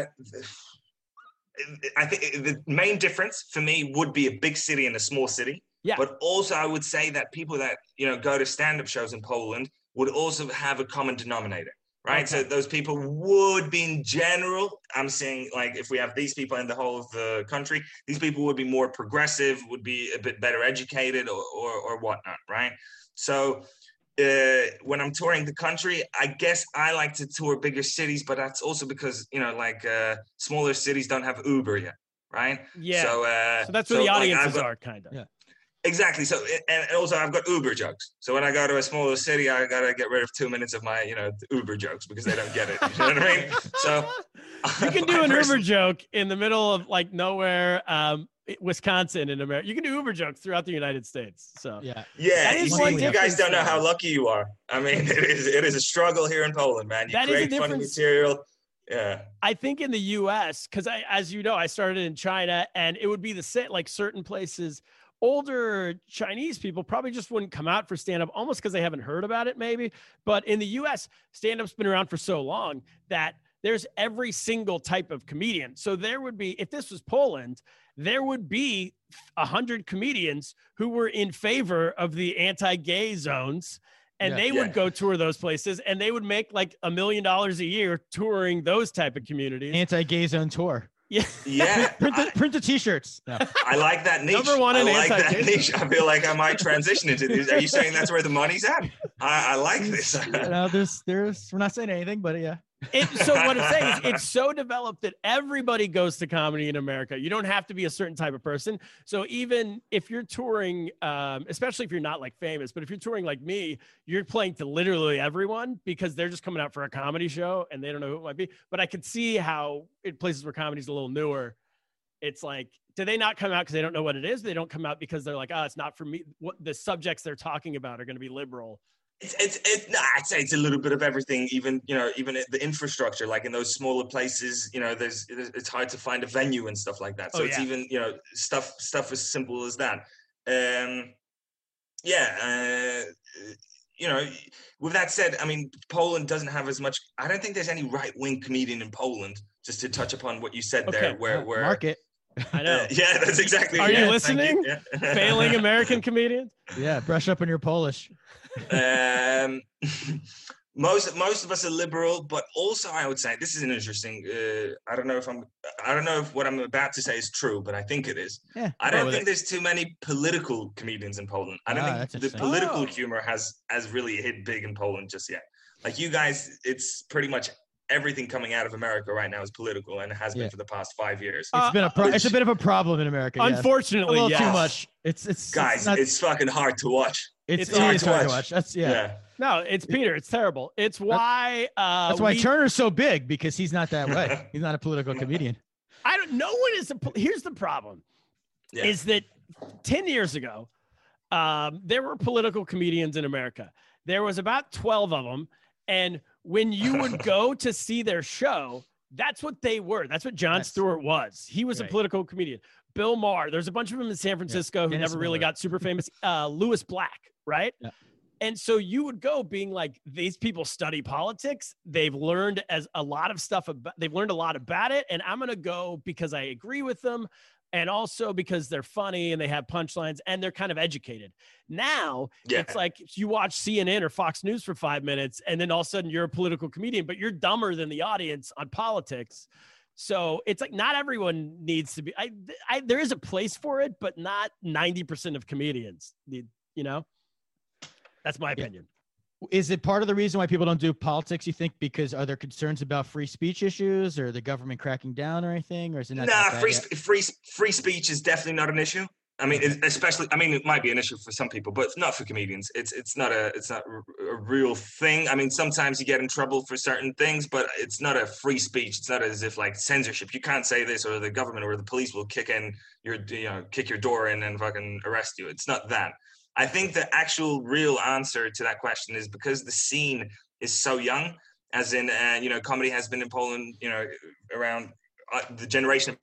I think the main difference for me would be a big city and a small city. Yeah. But also I would say that people that, you know, go to stand-up shows in Poland would also have a common denominator, right? Okay. So those people would be in general, I'm saying like if we have these people in the whole of the country, these people would be more progressive, would be a bit better educated or, or, or whatnot, right? So uh, when I'm touring the country, I guess I like to tour bigger cities, but that's also because, you know, like uh, smaller cities don't have Uber yet, right? Yeah. So, uh, So that's where so, the like, audiences I've got- are, kind of. Yeah. Exactly. So, and also I've got Uber jokes. So when I go to a smaller city, I gotta get rid of two minutes of my, you know, Uber jokes because they don't get it. You know what I mean? So You can do I an person- Uber joke in the middle of like nowhere, um, Wisconsin in America. You can do Uber jokes throughout the United States. So Yeah. Yeah, That you, is see, one you guys difference, don't know though. how lucky you are. I mean, it is it is a struggle here in Poland, man. You That is a create funny difference. material. Yeah. I think in the U S, because I, as you know, I started in China, and it would be the same. Like certain places, older Chinese people probably just wouldn't come out for stand up, almost because they haven't heard about it, maybe. But in the U S, stand up's been around for so long that there's every single type of comedian. So there would be, if this was Poland, there would be a hundred comedians who were in favor of the anti-gay zones. And Yeah. they Yeah. would go tour those places, and they would make like a million dollars a year touring those type of communities. Anti-gay zone tour. Yeah. Yeah. Print the, I, print the t-shirts. No. I like that niche. Number one I in like that anti-gay niche. I feel like I might transition into this. Are you saying that's where the money's at? I, I like this. You know, there's, there's, we're not saying anything, but yeah. It, so what I'm saying is it's so developed that everybody goes to comedy in America. You don't have to be a certain type of person. So even if you're touring, um, especially if you're not like famous, but if you're touring like me, you're playing to literally everyone because they're just coming out for a comedy show and they don't know who it might be. But I could see how in places where comedy's a little newer, it's like, do they not come out because they don't know what it is? They don't come out because they're like, oh, it's not for me. What the subjects they're talking about are going to be liberal. It's, it's, it's nah, I'd say it's a little bit of everything. Even, you know, even the infrastructure, like in those smaller places, you know, there's, it's hard to find a venue and stuff like that. So Oh, it's yeah. even, you know, stuff, stuff as simple as that. Um, yeah. Uh, you know, with that said, I mean, Poland doesn't have as much, I don't think there's any right wing comedian in Poland, just to touch upon what you said Okay. there, where, where, Market. I know. Uh, yeah, that's exactly. Are you yeah, thank listening? Yeah. Failing American comedians. Yeah. Brush up on your Polish. um, most most of us are liberal, but also I would say this is an interesting. Uh, I don't know if I'm. I don't know if what I'm about to say is true, but I think it is. Yeah. I go don't with think it. there's too many political comedians in Poland. I don't Ah, that's think the interesting. political Oh. humor has has really hit big in Poland just yet. Like you guys, it's pretty much everything coming out of America right now is political, and it has been Yeah. for the past five years. Uh, It's been a pro- it's a bit of a problem in America. yes. Unfortunately, a little yes. too much. It's it's Guys, It's, not, it's fucking hard to watch. it's, it's it hard is to hard to watch. watch. That's yeah. Yeah. No, it's Peter. It's terrible. It's why. Uh, That's why we- Turner's so big because he's not that way. He's not a political comedian. I don't. No one is. A, pol- here's the problem: Yeah. is that ten years ago, um, there were political comedians in America. There was about twelve of them, and when you would go to see their show, that's what they were. That's what Jon Yes. Stewart was. He was Right. a political comedian. Bill Maher. There's a bunch of them in San Francisco who Dennis never really Miller. got super famous. Uh, Lewis Black, right? Yeah. And so you would go being like, these people study politics. They've learned as a lot of stuff about, they've learned a lot about it. And I'm going to go because I agree with them. And also because they're funny and they have punchlines and they're kind of educated. Now Yeah. it's like you watch C N N or Fox News for five minutes and then all of a sudden you're a political comedian, but you're dumber than the audience on politics. So it's like not everyone needs to be, I, I there is a place for it, but not ninety percent of comedians need, you know, that's my Yeah. opinion. Is it part of the reason why people don't do politics, you think, because are there concerns about free speech issues or the government cracking down or anything? Or is it not? Nah, that bad free yet? sp- free sp- free speech is definitely not an issue. I mean, it, especially. I mean, it might be an issue for some people, but not for comedians. It's it's not a it's not a real thing. I mean, sometimes you get in trouble for certain things, but it's not a free speech. It's not as if like censorship. You can't say this, or the government or the police will kick in your you know kick your door in and fucking arrest you. It's not that. I think the actual real answer to that question is because the scene is so young, as in, uh, you know, comedy has been in Poland, you know, around uh, the generation of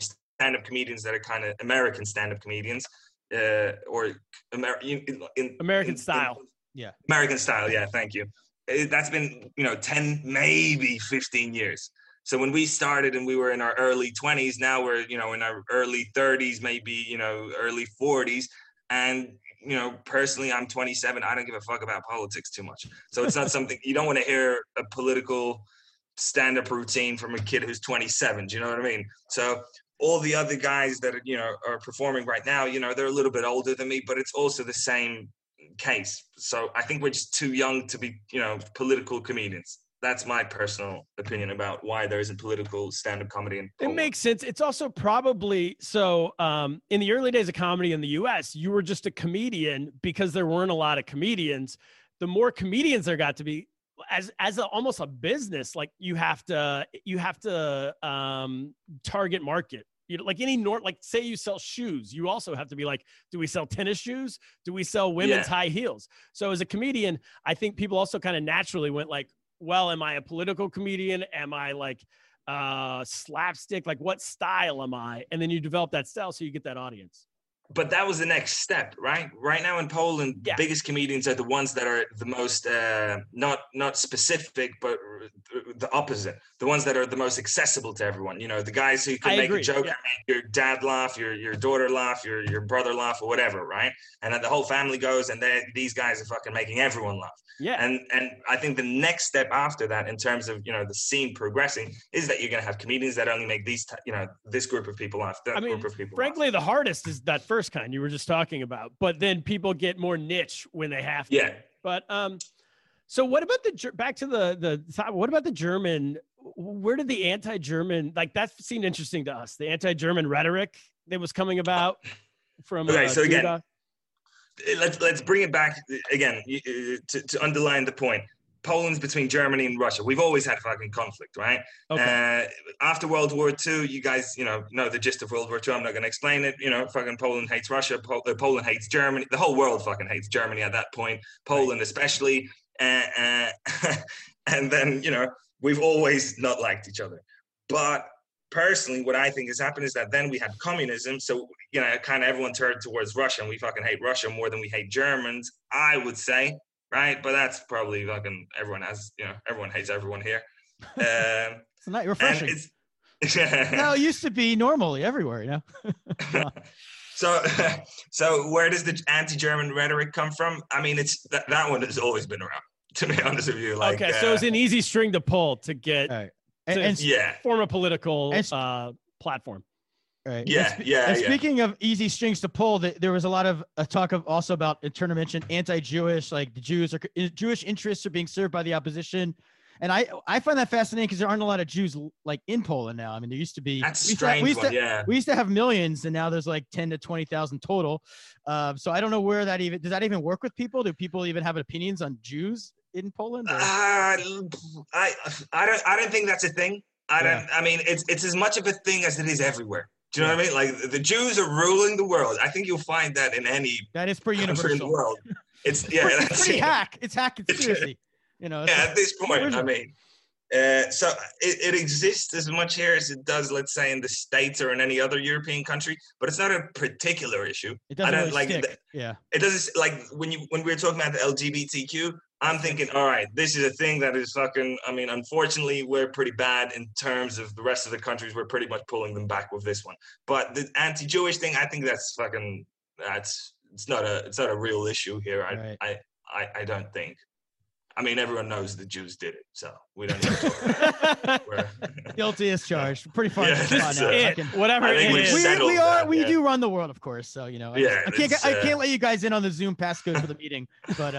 stand-up comedians that are kind of American stand-up comedians, uh, or Amer- in, in, American in, style. In, Yeah. American style. Yeah. Thank you. It, that's been, you know, ten, maybe fifteen years. So when we started and we were in our early twenties, now we're, you know, in our early thirties, maybe, you know, early forties. And, you know, personally, I'm twenty-seven. I don't give a fuck about politics too much. So it's not something, you don't want to hear a political stand-up routine from a kid who's twenty-seven. Do you know what I mean? So all the other guys that are, you know, are performing right now, you know, they're a little bit older than me, but it's also the same case. So I think we're just too young to be, you know, political comedians. That's my personal opinion about why there isn't political stand-up comedy in Poland. It makes sense. It's also probably so um, in the early days of comedy in the U S, you were just a comedian because there weren't a lot of comedians. The more comedians there got to be, as as a, almost a business, like you have to you have to um, target market. You know, like any nor like say you sell shoes, you also have to be like, do we sell tennis shoes? Do we sell women's Yeah. high heels? So as a comedian, I think people also kind of naturally went like, well, am I a political comedian? Am I like uh, slapstick? Like what style am I? And then you develop that style so you get that audience. But that was the next step, right? Right now in Poland, Yeah. the biggest comedians are the ones that are the most, uh, not not specific, but the opposite. The ones that are the most accessible to everyone. You know, the guys who can I make agree, a joke, yeah. and make your dad laugh, your your daughter laugh, your your brother laugh, or whatever, right? And then the whole family goes, and they these guys are fucking making everyone laugh. Yeah. And and I think the next step after that, in terms of, you know, the scene progressing, is that you're going to have comedians that only make these, t- you know, this group of people laugh, that I mean, group of people frankly, the hardest is that first kind you were just talking about, but then people get more niche when they have to. laugh. Yeah. But um, so what about the Ger- back to the the what about the German? Where did the anti-German, like that seemed interesting to us? The anti-German rhetoric that was coming about from Okay, uh, so again, Duda. let's let's bring it back again uh, to, to underline the point. Poland's between Germany and Russia. We've always had fucking conflict, right? Okay. Uh, after World War Two, you guys, you know, know the gist of World War Two. I'm not going to explain it. You know, fucking Poland hates Russia. Pol- uh, Poland hates Germany. The whole world fucking hates Germany at that point. Poland especially. Uh, uh, and then, you know, we've always not liked each other. But personally, what I think has happened is that then we had communism. So, you know, kind of everyone turned towards Russia, and we fucking hate Russia more than we hate Germans, I would say. Right, but that's probably fucking everyone has, you know, everyone hates everyone here. Um, It's not and refreshing. it's No, it used to be normally everywhere, you know? so, so where does the anti-German rhetoric come from? I mean, it's that, that one has always been around. To be honest with you, like, Okay, so uh, it's an easy string to pull to get All right. And, to and, yeah, form a political And- uh, platform. right. yeah, And spe- yeah, and yeah. speaking of easy strings to pull, th- there was a lot of uh, talk of also about, uh, Turner mentioned anti-Jewish, like the Jews are Jewish interests are being served by the opposition. And I, I find that fascinating because there aren't a lot of Jews like in Poland now. I mean, there used to be, That's a we used to, we strange used one. to- Yeah, we used to have millions, and now there's like ten to twenty thousand total. Uh, so I don't know where that even, does that even work with people? Do people even have opinions on Jews in Poland? uh, or- I, I don't, I don't think that's a thing. I don't. Yeah. I mean, it's it's as much of a thing as it is everywhere. Do you know what I mean? Like the Jews are ruling the world. I think you'll find that in any That is pretty country in the universal. world. It's yeah, Pretty, that's pretty it. hack. It's hack conspiracy. You know. it's Yeah, like- at this point, I original. mean, uh, so it, it exists as much here as it does, let's say, in the States or in any other European country, but it's not a particular issue. It I doesn't don't really like stick. the- Yeah. It doesn't like when you when we were talking about the L G B T Q. I'm thinking, all right, this is a thing that is fucking. I mean, unfortunately, we're pretty bad in terms of the rest of the countries. We're pretty much pulling them back with this one. But the anti-Jewish thing, I think that's fucking. That's it's not a it's not a real issue here. I Right. I, I I don't think. I mean, everyone knows the Jews did it, so we don't need to talk about it. We're- Guilty as charged. Pretty fun. Yeah, It's fun that's now. it. I It, can- whatever I it think we've is. we, settled we are that, we yeah. do run the world, of course. So you know, I, Yeah, I can't it's, I uh, can't let you guys in on the Zoom passcode for the meeting. But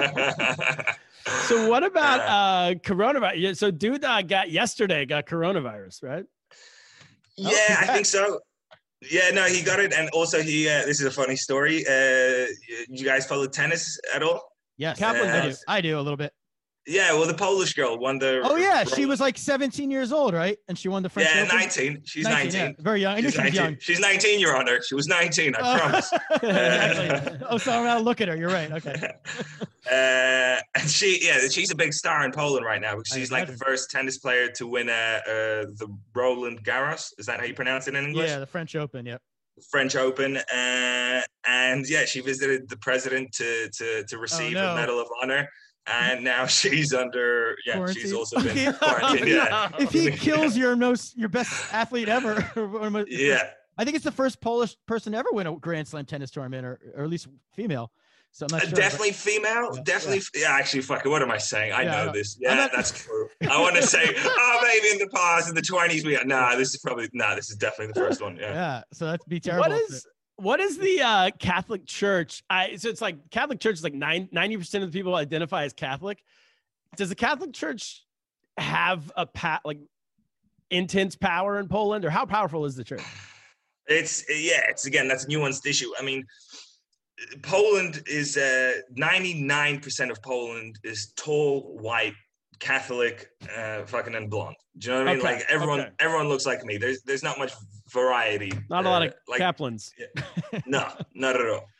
uh, So what about Uh, uh, coronavirus? Yeah, so Duda got yesterday got coronavirus, right? yeah, I congrats. think so. Yeah, no, he got it, and also he. Uh, this is a funny story. Uh, you guys follow tennis at all? yes, Kaplan I do. does. I do a little bit. Yeah, well, the Polish girl won the. Oh yeah, she was like seventeen years old, right? And she won the French Yeah, Open? nineteen. She's nineteen. Yeah, very young. I knew She's she was nineteen. young. She's nineteen, Your Honor. She was nineteen. I Oh. promise. Actually, oh, so I'm gonna look at her. You're right. Okay. Uh, and she, yeah, she's a big star in Poland right now because I she's like the imagine. first tennis player to win uh, uh, the Roland Garros. Is that how you pronounce it in English? Yeah, the French Open. Yep. French Open, uh, and yeah, she visited the president to to to receive no. a Medal of Honor, and now she's under yeah, Quarantine? she's also been Okay. quarantined. Yeah, If he kills your most your best athlete ever, yeah. I think it's the first Polish person to ever win a Grand Slam tennis tournament, or, or at least female. So I'm not Uh, sure. definitely female. Yeah, Definitely. Yeah. Actually, fuck it. What am I saying? I Yeah, I know know. this. I'm Yeah, not- that's true. I want to say, oh, maybe in the past, in the twenties, we. Nah, this is probably. Nah, this is definitely the first one. But, Yeah. yeah. So that'd be terrible. What is what is the uh, Catholic Church? I so it's like Catholic Church is like nine, ninety percent of the people identify as Catholic. Does the Catholic Church have a pat like intense power in Poland, or how powerful is the church? It's yeah. It's again. That's a nuanced issue. I mean, Poland is uh, ninety-nine percent of Poland is tall, white, Catholic, uh, fucking and blonde. Do you know what I mean? Okay, Like everyone, okay. everyone looks like me. There's there's not much variety. Not a lot uh, of like Kaplans. no, not at all.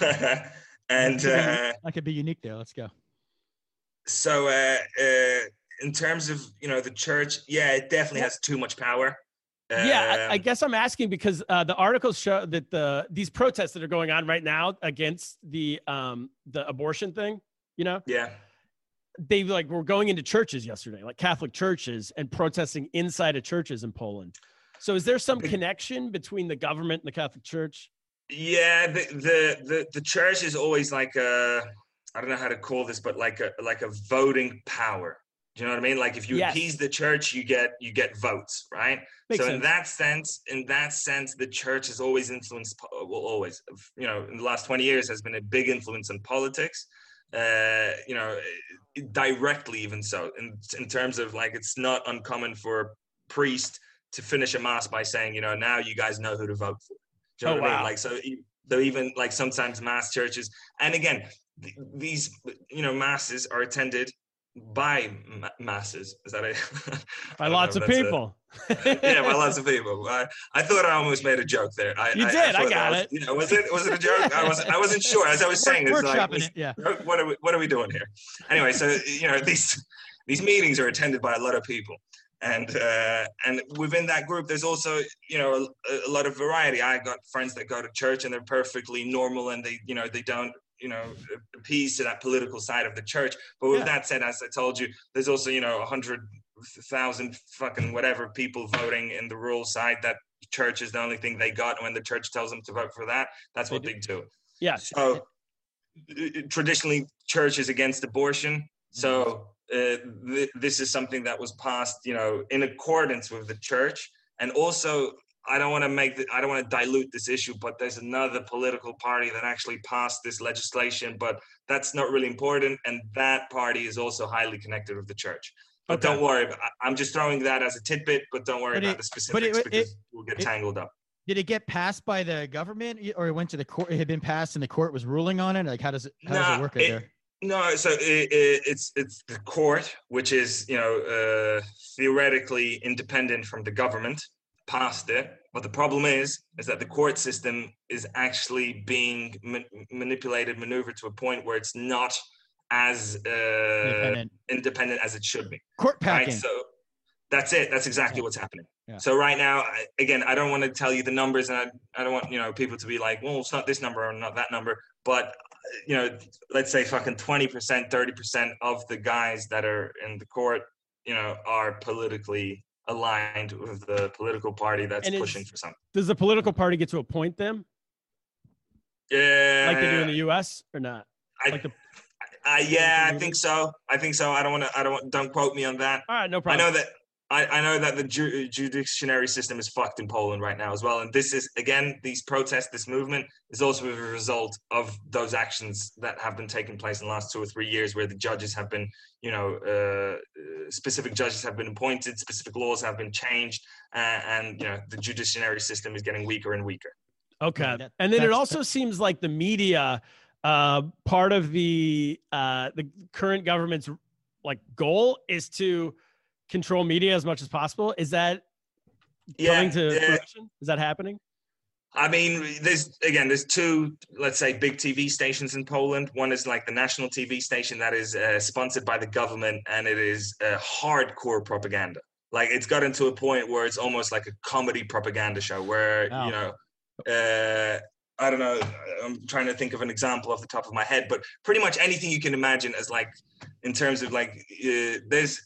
and That could be- uh, that could be unique there. Let's go. so uh, uh, in terms of you know the church, yeah, it definitely has too much power. Yeah, I, I Um, guess I'm asking because uh, the articles show that the these protests that are going on right now against the um the abortion thing, you know, yeah. they like were going into churches yesterday, like Catholic churches, and protesting inside of churches in Poland. So is there some connection between the government and the Catholic Church? Yeah, the, the the the church is always like a I don't know how to call this, but like a like a voting power. Do you know what I mean? Like if you Yes. appease the church, you get you get votes, right? Makes so in sense. that sense, in that sense, the church has always influenced. po- Well, always, you know, in the last twenty years, has been a big influence on politics. Uh, you know, directly even so. In in terms of like, it's not uncommon for a priest to finish a mass by saying, you know, now you guys know who to vote for. Do you know Oh, what I mean? wow. Like, so, e- so even like sometimes mass churches, and again, th- these, you know, masses are attended by ma- masses. Is that it? By lots of people. yeah, by lots of people. I, I thought I almost made a joke there. I, You I, did, I thought that got was- it. You know, was it was it a joke? I wasn't I wasn't sure. As I was saying, it's like, Workshopping it. Yeah. what are we what are we doing here? Anyway, so you know these these meetings are attended by a lot of people, and uh, and within that group, there's also you know a, a lot of variety. I got friends that go to church and they're perfectly normal, and they you know they don't you know appease to that political side of the church. But with Yeah. that said, as I told you, there's also you know a hundred thousand fucking whatever people voting in the rural side that church is the only thing they got. And when the church tells them to vote for that, that's They what do. they do. Yeah. So uh, traditionally, church is against abortion. So uh, th- this is something that was passed, you know, in accordance with the church. And also, I don't want to make the, I don't want to dilute this issue, but there's another political party that actually passed this legislation, but that's not really important. And that party is also highly connected with the church. But Okay. don't worry, I- I'm just throwing that as a tidbit. But don't worry But about it- the but specifics it- because it- we'll get it- tangled up. Did it get passed by the government, or it went to the court? It had been passed, and the court was ruling on it. Like, how does it? How does Nah, it work out it- there? No, so it, it, it's it's the court, which is you know uh, theoretically independent from the government, passed it. But the problem is, is that the court system is actually being ma- manipulated, maneuvered to a point where it's not as uh, Independent. independent as it should be. Court Right, packing. so that's it. That's exactly Yeah. what's happening. Yeah. So right now, I- again, I don't want to tell you the numbers, and I, I don't want you know people to be like, well, it's not this number or not that number. But uh, you know, let's say fucking twenty percent, thirty percent of the guys that are in the court, you know, are politically aligned with the political party that's And is- pushing for something. Does the political party get to appoint them Yeah, like they do in the U S or not? I, Like the, I, yeah, I think so. I think so. I don't want to. I don't. want- Don't quote me on that. all right, no I problem. know that I, I know that the ju- judiciary system is fucked in Poland right now as well. And this is, again, these protests, this movement is also a result of those actions that have been taking place in the last two or three years where the judges have been, you know, uh, specific judges have been appointed, specific laws have been changed, uh, and, you know, the judiciary system is getting weaker and weaker. Okay. That- And then it that's- also seems like the media, uh, part of the uh, the current government's like goal is to control media as much as possible. Is that Yeah, coming to yeah. fruition? Is that happening? I mean, there's again, there's two, let's say, big T V stations in Poland. One is like the national T V station that is uh, sponsored by the government, and it is uh, hardcore propaganda. Like it's gotten to a point where it's almost like a comedy propaganda show where, Wow. you know, uh, I don't know, I'm trying to think of an example off the top of my head, but pretty much anything you can imagine as like, in terms of like, uh, there's,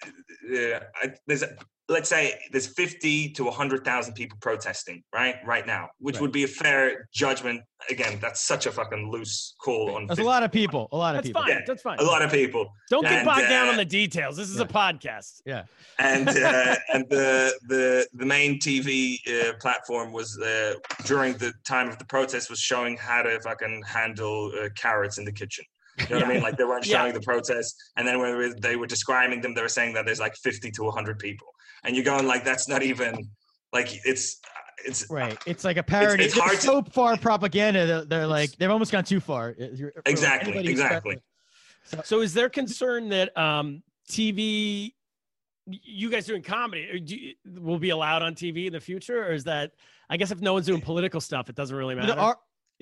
uh, there's, let's say there's fifty to one hundred thousand people protesting, right? Right now, which Right. would be a fair judgment. Again, that's such a fucking loose call on There's a fifty. lot of people. A lot of That's people. fine. Yeah, That's fine. A lot of people. Don't get And, bogged down uh, on the details. This is yeah. a podcast. Yeah. and uh, and the the the main T V uh, platform was uh, during the time of the protest was showing how to fucking handle uh, carrots in the kitchen. You know what I mean? Like they weren't Yeah. showing the protest, and then when we were- they were describing them, they were saying that there's like fifty to one hundred people, and you're going like, that's not even like it's it's Right. It's like a parody. it's It's hard to- so far propaganda that they're like, they've almost gone too far. It- you're- for Exactly, anybody exactly. expecting- So is there concern that um, T V, you guys doing comedy, or do you, will be allowed on T V in the future? Or is that, I guess if no one's doing political stuff, it doesn't really matter. There are-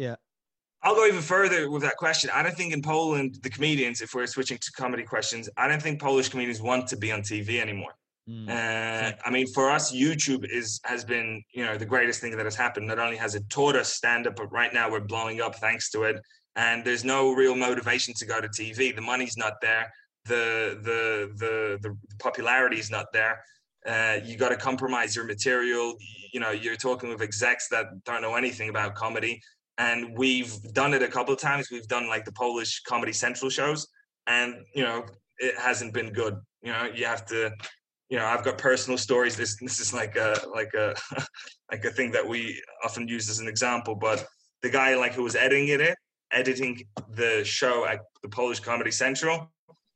I'll go even further with that question. I don't think in Poland, the comedians, if we're switching to comedy questions, I don't think Polish comedians want to be on T V anymore. Mm. Uh, I mean, for us, YouTube is has been, you know, the greatest thing that has happened. Not only has it taught us stand-up, but right now we're blowing up thanks to it. And there's no real motivation to go to T V. The money's not there. The the the the popularity is not there. Uh, you got to compromise your material. You know, you're talking with execs that don't know anything about comedy. And we've done it a couple of times. We've done like the Polish Comedy Central shows, and you know it hasn't been good. You know, you have to. You know, I've got personal stories. This this is like a like a like a thing that we often use as an example. But the guy like who was editing it, editing the show at the Polish Comedy Central,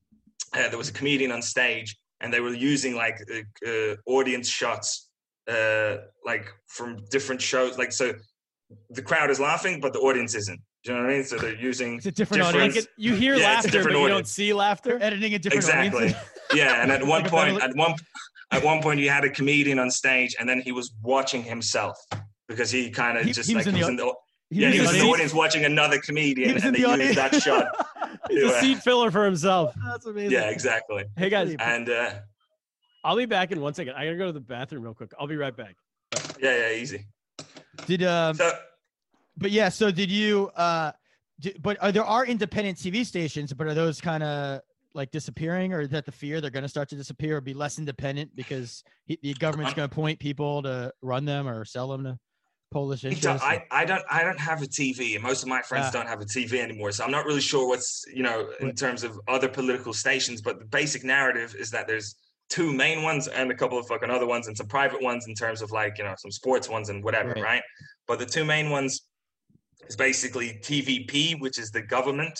uh, there was a comedian on stage, and they were using like uh, uh, audience shots, uh, like from different shows. Like so. The crowd is laughing, but the audience isn't. Do you know what I mean? So they're using It's a different different- audience. Like it, you hear Yeah, it's a laughter, but different you don't audience. see laughter. They're editing a different Exactly. audience. Yeah, and at one Like a point, better- at one at one point, you had a comedian on stage, and then he was watching himself because he kind of He- just he was like in he the was in the He yeah, was he in was the in the audience. audience watching another He comedian, was in and they the used audience. that shot. He's a Yeah. seat filler for himself. That's amazing. Yeah, exactly. Hey guys, And uh, I'll be back in one second. I gotta go to the bathroom real quick. I'll be right back. yeah, yeah, easy. Did um, So but yeah. So did you uh, di- but are there are independent T V stations, but are those kind of like disappearing, or is that the fear they're going to start to disappear or be less independent because he, the government's going to appoint people to run them or sell them to Polish So interests? I, I don't I don't have a T V, and most of my friends Ah. don't have a T V anymore. So I'm not really sure what's you know in Right. terms of other political stations. But the basic narrative is that there's two main ones and a couple of fucking other ones and some private ones in terms of like you know some sports ones and whatever, Right. right? But the two main ones is basically T V P, which is the government,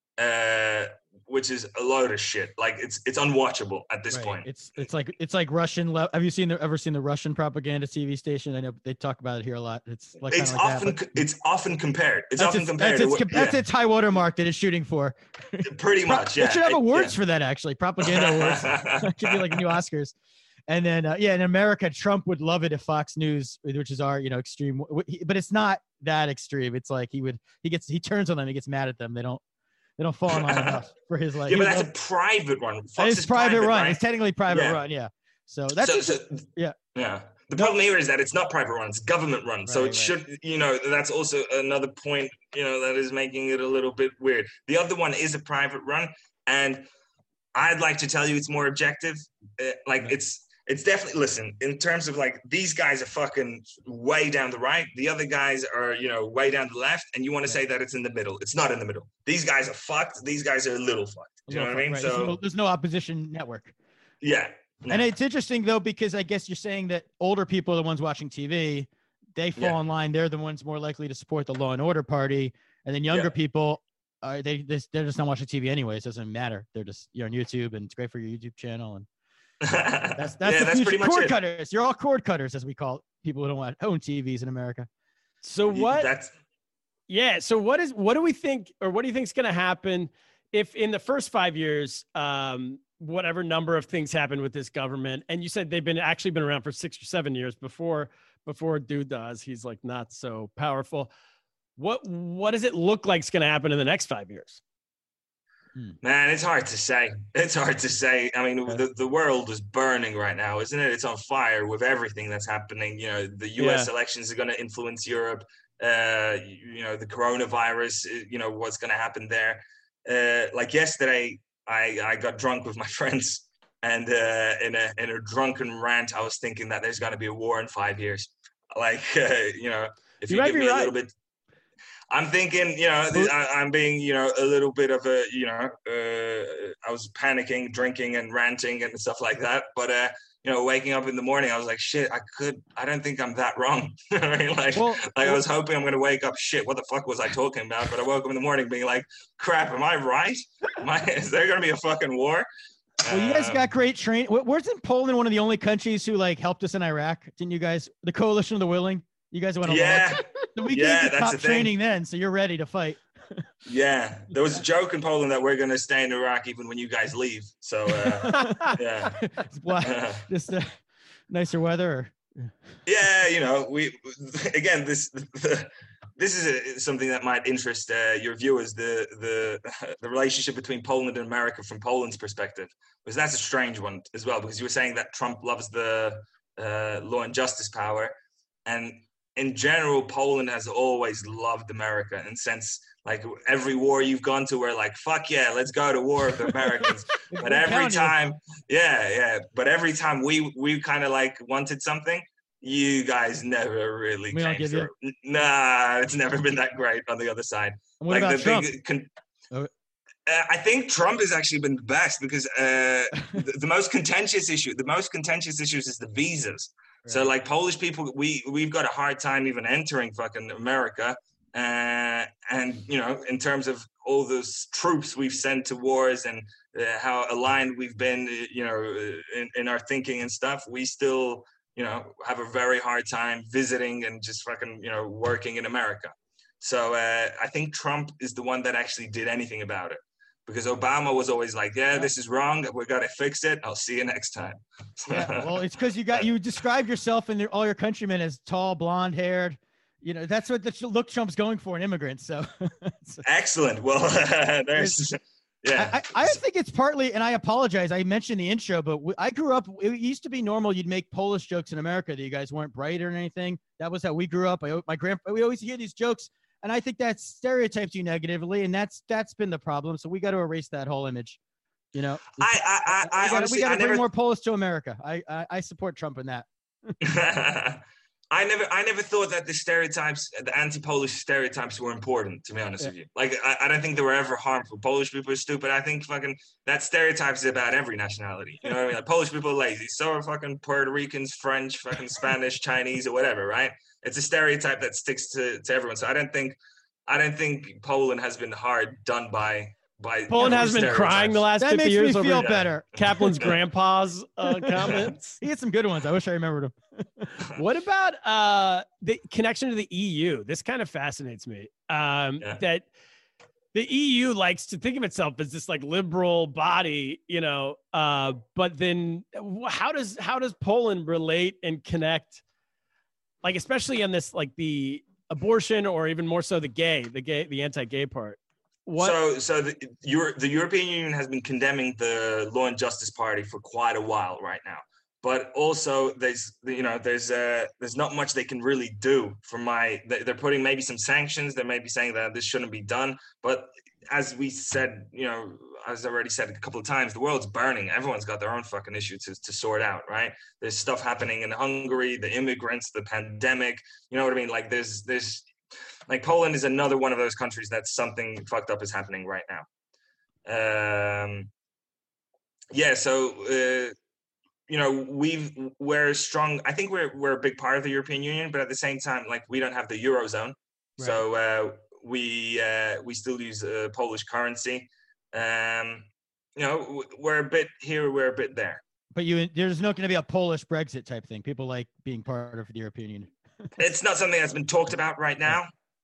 uh, which is a load of shit. Like it's it's unwatchable at this Right. point. It's it's like it's like Russian. Le- have you seen the, ever seen the Russian propaganda T V station? I know they talk about it here a lot. It's like It's kinda like often that, but co- it's often compared. It's that's often its, compared. That's to its, what- com- that's yeah, its high watermark that it's shooting for. pretty Pro- much. Yeah, They should have I- awards yeah. for that actually. Propaganda awards. It should be like new Oscars. And then uh, yeah, in America, Trump would love it if Fox News, which is our you know extreme, w- he- but it's not that extreme. It's like he would he gets he turns on them, he gets mad at them. They don't they don't fall in line enough for his like. Yeah, he but would that's love- a private one. that Fox is private, run. right? It's technically private Yeah. run. Yeah. So that's so, just- so- yeah. yeah. The problem here is that it's not private run; it's government run. so Right, it right. should, you know, that's also another point, you know, that is making it a little bit weird. The other one is a private run, and I'd like to tell you it's more objective. Uh, like Right. it's it's definitely listen in terms of like these guys are fucking way down the right, the other guys are you know way down the left, and you want to say that it's in the middle. It's not in the middle. These guys are fucked. These guys are a little fucked. Do you know what I mean? Right. There's no- So there's no opposition network. yeah. And it's interesting though, because I guess you're saying that older people are the ones watching T V. They fall Yeah. in line. They're the ones more likely to support the Law and Order party. And then younger Yeah. people, are they they- they're just not watching T V anyways. It doesn't matter. They're just you're on YouTube, and it's great for your YouTube channel. And that's that's yeah, the that's future. pretty much Cord it. cutters. You're all cord cutters, as we call it. People who don't want own T Vs in America. So what? That's Yeah. So what is what do we think, or what do you think is going to happen if in the first five years, um, whatever number of things happen with this government, and you said they've been actually been around for six or seven years before before Dude does. He's like not so powerful. What what does it look like is going to happen in the next five years? Man, it's hard to say. It's hard to say. I mean, the, the world is burning right now, isn't it? It's on fire with everything that's happening. You know, the U S yeah. elections are going to influence Europe. Uh, you know, the coronavirus, you know, what's going to happen there. Uh, like yesterday, I, I got drunk with my friends, and uh, in a in a drunken rant, I was thinking that there's going to be a war in five years. Like, uh, you know, if you, you give me right. a little bit. I'm thinking, you know, I, I'm being, you know, a little bit of a, you know, uh, I was panicking, drinking and ranting and stuff like that. But, uh, you know, waking up in the morning, I was like, shit, I could, I don't think I'm that wrong. I mean, like, well, like I was hoping I'm going to wake up, shit, what the fuck was I talking about? But I woke up in the morning being like, crap, am I right? Am I, is there going to be a fucking war? Well, you guys got great training. Wasn't Poland one of the only countries who, like, helped us in Iraq? Didn't you guys, the Coalition of the Willing? You guys went along. Yeah. So we yeah, gave you that's top the thing. training then, so you're ready to fight. Yeah, there was a joke in Poland that we're going to stay in Iraq even when you guys leave. So, uh, yeah. uh, Just uh, nicer weather? Or... Yeah, you know, we, again, this the, this is a, something that might interest uh, your viewers, the, the, the relationship between Poland and America from Poland's perspective, because that's a strange one as well, because you were saying that Trump loves the uh, law and justice power. And in general, Poland has always loved America, and since like every war you've gone to, we're like, fuck yeah, let's go to war with the Americans. But every time, yeah, yeah. But every time we we kind of like wanted something, you guys never really we came through. You? Nah, it's never been that great on the other side. And what like about the Trump? Big, con- uh, I think Trump has actually been the best because uh, the, the most contentious issue, the most contentious issues is the visas. Right. So like Polish people, we, we've got a hard time even entering fucking America. Uh, and, you know, in terms of all those troops we've sent to wars and uh, how aligned we've been, you know, in, in our thinking and stuff, we still, you know, have a very hard time visiting and just fucking, you know, working in America. So uh, I think Trump is the one that actually did anything about it. Because Obama was always like, yeah, this is wrong. We got to fix it. I'll see you next time. Yeah, well, it's because you got you described yourself and all your countrymen as tall, blonde haired. You know, that's what the look Trump's going for in immigrants. So, so. Excellent. Well, there's, yeah. I, I think it's partly, and I apologize. I mentioned the intro, but I grew up. It used to be normal. You'd make Polish jokes in America that you guys weren't bright or anything. That was how we grew up. I, my grandpa, we always hear these jokes. And I think that stereotypes you negatively, and that's that's been the problem. So we got to erase that whole image. You know, I I I, I we got honestly, to bring never... more Polish to America. I, I I support Trump in that. I never I never thought that the stereotypes, the anti-Polish stereotypes, were important. To be honest yeah. with you, like I, I don't think they were ever harmful. Polish people are stupid. I think fucking that stereotype is about every nationality. You know what I mean? Like Polish people are lazy. So are fucking Puerto Ricans, French, fucking Spanish, Chinese, or whatever. Right? It's a stereotype that sticks to, to everyone. So I don't think I don't think Poland has been hard done by by. Poland has been crying the last that fifty makes years. Me feel over better. Kaplan's grandpa's uh, comments. He had some good ones. I wish I remembered them. What about uh, the connection to the E U? This kind of fascinates me. Um, yeah. That the E U likes to think of itself as this like liberal body, you know. Uh, but then, how does how does Poland relate and connect? Like, especially on this, like the abortion, or even more so the gay, the gay, the anti-gay part. What? So, so the, Euro, the European Union has been condemning the Law and Justice Party for quite a while right now. But also, there's, you know, there's uh, there's not much they can really do. For my, they're putting maybe some sanctions. They may be saying that this shouldn't be done. But as we said, you know, as I already said a couple of times, the world's burning. Everyone's got their own fucking issue to, to sort out, right? There's stuff happening in Hungary, the immigrants, the pandemic. You know what I mean? Like there's, there's, like Poland is another one of those countries that's something fucked up is happening right now. Um, yeah, so, uh, you know, we've, we're strong. I think we're, we're a big part of the European Union, but at the same time, like we don't have the Eurozone. Right. So uh, we, uh, we still use uh, Polish currency. Um, you know, we're a bit here, we're a bit there. But you, there's not going to be a Polish Brexit type thing. People like being part of the European Union. It's not something that's been talked about right now.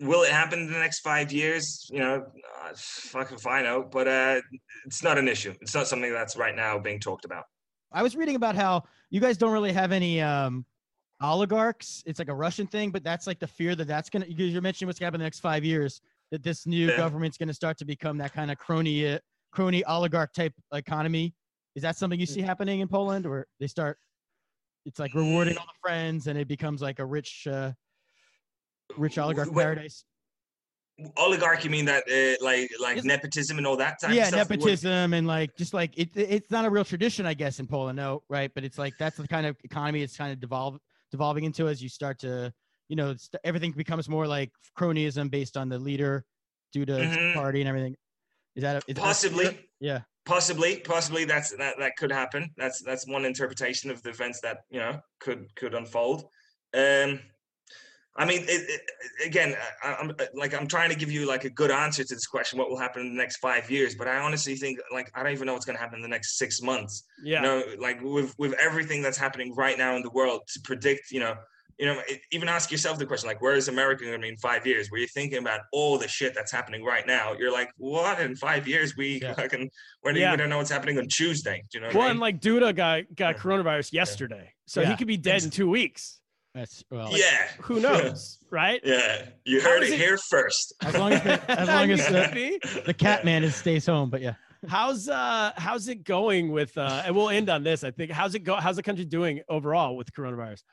will it happen in the next five years? You know, uh, fuck if I know, but uh, it's not an issue. It's not something that's right now being talked about. I was reading about how you guys don't really have any um, oligarchs. It's like a Russian thing, but that's like the fear that that's going to, because you're mentioning what's going to happen in the next five years, that this new Yeah. government's going to start to become that kind of crony, uh, crony oligarch type economy. Is that something you see happening in Poland, or they start, it's like rewarding all the friends and it becomes like a rich, uh, rich oligarch Wh- wh- paradise? Oligarchy mean that uh, like like Yes. nepotism and all that type Yeah, of stuff? What- nepotism and like just like it, it's not a real tradition, I guess, in Poland, no, right? But it's like that's the kind of economy it's kind of devolve devolving into as you start to, you know, st- everything becomes more like cronyism based on the leader due to Mhm. party and everything. Is that a, is that- Possibly. yeah. Possibly, possibly that's that that could happen. That's that's one interpretation of the events that you know could could unfold. Um, I mean, it, it, again, I, I'm like I'm trying to give you like a good answer to this question: what will happen in the next five years? But I honestly think like I don't even know what's going to happen in the next six months. Yeah. You know, like with with everything that's happening right now in the world, to predict, you know, you know, it, even ask yourself the question like, where is America going to be in five years? Where you're thinking about all the shit that's happening right now, you're like, what? In five years, we Yeah. fucking when Yeah. we don't know what's happening on Tuesday. Do you know? What Well, I and mean? like Duda got got coronavirus yesterday, so he Yeah. could be dead in two weeks. That's well, yeah. Who knows, right? Yeah, you How heard is it it- here first. as long as the, as long as Could the, be. the cat man is stays home, but yeah. How's uh how's it going with uh and we'll end on this, I think. How's it go how's the country doing overall with coronavirus?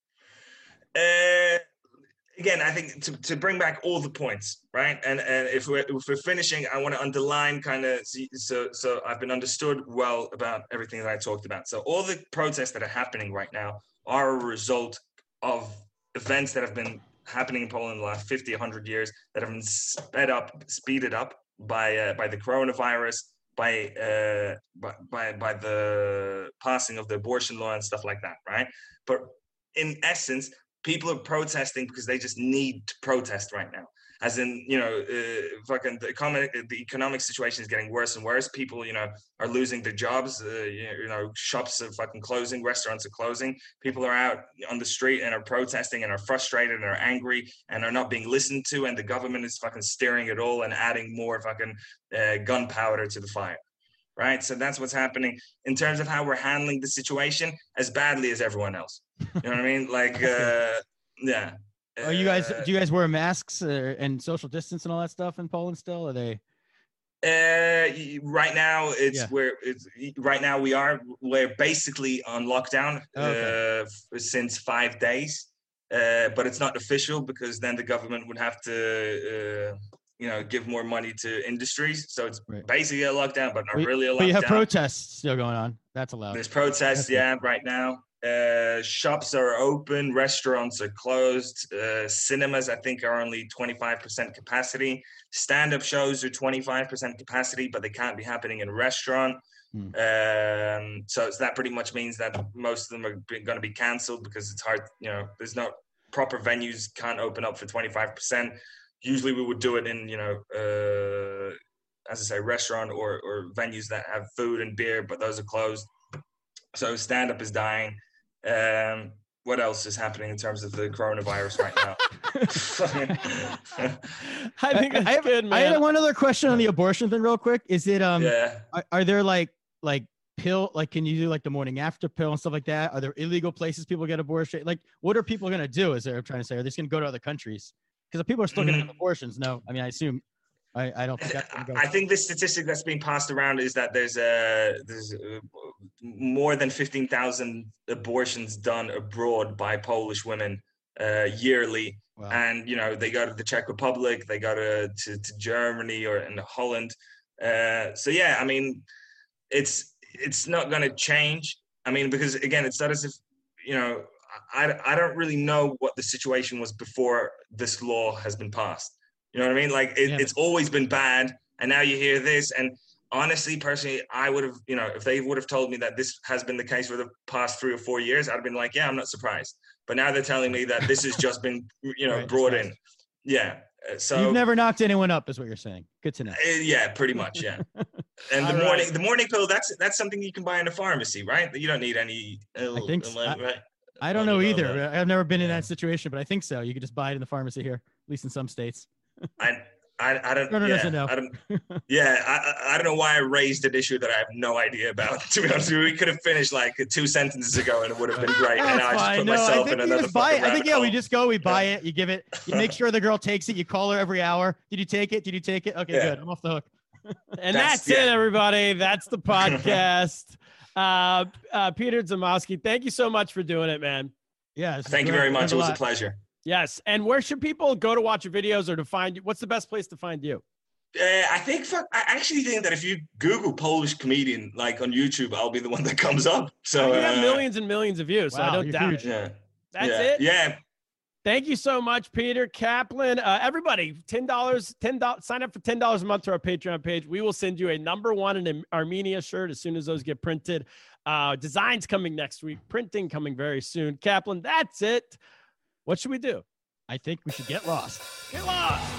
Uh, again, I think to, to bring back all the points, right? And and if we're if we're finishing, I want to underline kind of so so I've been understood well about everything that I talked about. So all the protests that are happening right now are a result of events that have been happening in Poland in the last fifty, one hundred years that have been sped up, speeded up by uh, by the coronavirus, by uh by, by by the passing of the abortion law and stuff like that, right? But in essence, people are protesting because they just need to protest right now. As in, you know, uh, fucking the economic the economic situation is getting worse and worse. People, you know, are losing their jobs. Uh, you, you know, shops are fucking closing, restaurants are closing. People are out on the street and are protesting and are frustrated and are angry and are not being listened to. And the government is fucking steering it all and adding more fucking uh, gunpowder to the fire. Right. So that's what's happening in terms of how we're handling the situation as badly as everyone else. You know what I mean? Like, uh, yeah. Are you guys? Uh, Do you guys wear masks uh, and social distance and all that stuff in Poland still? Are they? Uh, y- right now it's Yeah. where it's right now we are we're basically on lockdown Okay. uh, f- since five days, uh, but it's not official because then the government would have to uh, you know give more money to industries. So it's Right. basically a lockdown, but not But, really a lockdown. but you have protests still going on. That's allowed. There's protests, That's yeah, right now. Uh, shops are open, restaurants are closed. Uh, cinemas, I think, are only twenty-five percent capacity. Stand-up shows are twenty-five percent capacity, but they can't be happening in a restaurant. Hmm. Um, so, so that pretty much means that most of them are going to be cancelled because it's hard. You know, there's no proper venues can't open up for twenty-five percent. Usually, we would do it in, you know, uh, as I say, restaurant or or venues that have food and beer, but those are closed. So stand-up is dying. Um, what else is happening in terms of the coronavirus right now? I think that's I have, good, I man. had one other question on the abortion thing, real quick. Is it um? yeah. Are, are there like like pill like can you do like the morning after pill and stuff like that? Are there illegal places people get abortion? Like, what are people gonna do? Is they're trying to say? Are they just gonna go to other countries? Because people are still gonna have Mhm. abortions. No, I mean I assume. I, I don't think that's gonna go. I think the statistic that's being passed around is that there's a there's uh more than fifteen thousand abortions done abroad by Polish women uh, yearly, Wow. and you know they go to the Czech Republic, they go to to, to Germany or in Holland. Uh, so yeah, I mean, it's it's not going to change. I mean, because again, it's not as if you know. I I don't really know what the situation was before this law has been passed. You know what I mean? Like it, Yeah. it's always been bad, and now you hear this. And honestly, personally, I would have, you know, if they would have told me that this has been the case for the past three or four years, I'd have been like, yeah, I'm not surprised. But now they're telling me that this has just been, you know, Right, brought that's in. Yeah. Uh, So You've never knocked anyone up, is what you're saying. Good to know. uh, yeah, pretty much, yeah. And the All morning, right. the morning pill, that's that's something you can buy in a pharmacy, right? You don't need any. Uh, I think so. uh, right? I don't I know don't know either. that. I've never been in Yeah. that situation, but I think so. You could just buy it in the pharmacy here. at least in some states. I, I, I don't. Turner yeah, doesn't know. I don't. Yeah, I, I don't know why I raised an issue that I have no idea about. To be honest, with you. We could have finished like two sentences ago, and it would have been great. And now I just fine. put No, I myself think in you another just buy fucking it. I think rabbit yeah, we hole. just go, we buy Yeah. it, you give it, you make sure the girl takes it, you call her every hour. Did you take it? Did you take it? Okay, Yeah. good. I'm off the hook. And That's- that's, it, yeah. everybody. That's the podcast. uh, uh, Peter Zamowski, thank you so much for doing it, man. Yeah. this is Thank you great. very much. Learned It was a lot. pleasure. Yes. And where should people go to watch your videos or to find you? What's the best place to find you? Uh, I think fuck, I actually think that if you Google Polish comedian like on YouTube, I'll be the one that comes up. So you have uh, millions and millions of views, so I Wow, don't you're doubt huge. it. Yeah. That's yeah. it. Yeah. Thank you so much, Peter Kaplan. Uh, everybody, ten dollars, ten dollars, sign up for ten dollars a month to our Patreon page. We will send you a number one in Armenia shirt as soon as those get printed. Uh, designs coming next week, printing coming very soon. Kaplan, that's it. What should we do? I think we should get lost. Get lost.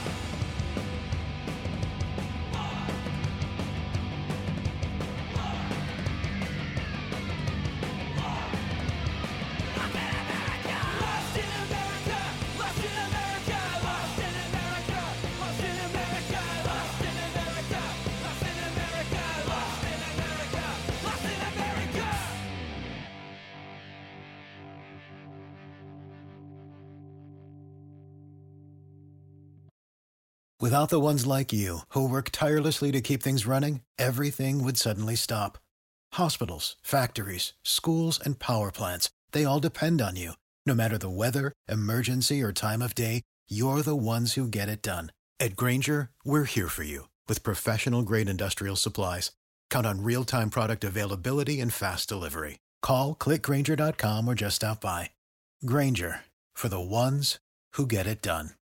Without the ones like you, who work tirelessly to keep things running, everything would suddenly stop. Hospitals, factories, schools, and power plants, they all depend on you. No matter the weather, emergency, or time of day, you're the ones who get it done. At Grainger, we're here for you with professional-grade industrial supplies. Count on real-time product availability and fast delivery. Call, click Grainger dot com, or just stop by. Grainger, for the ones who get it done.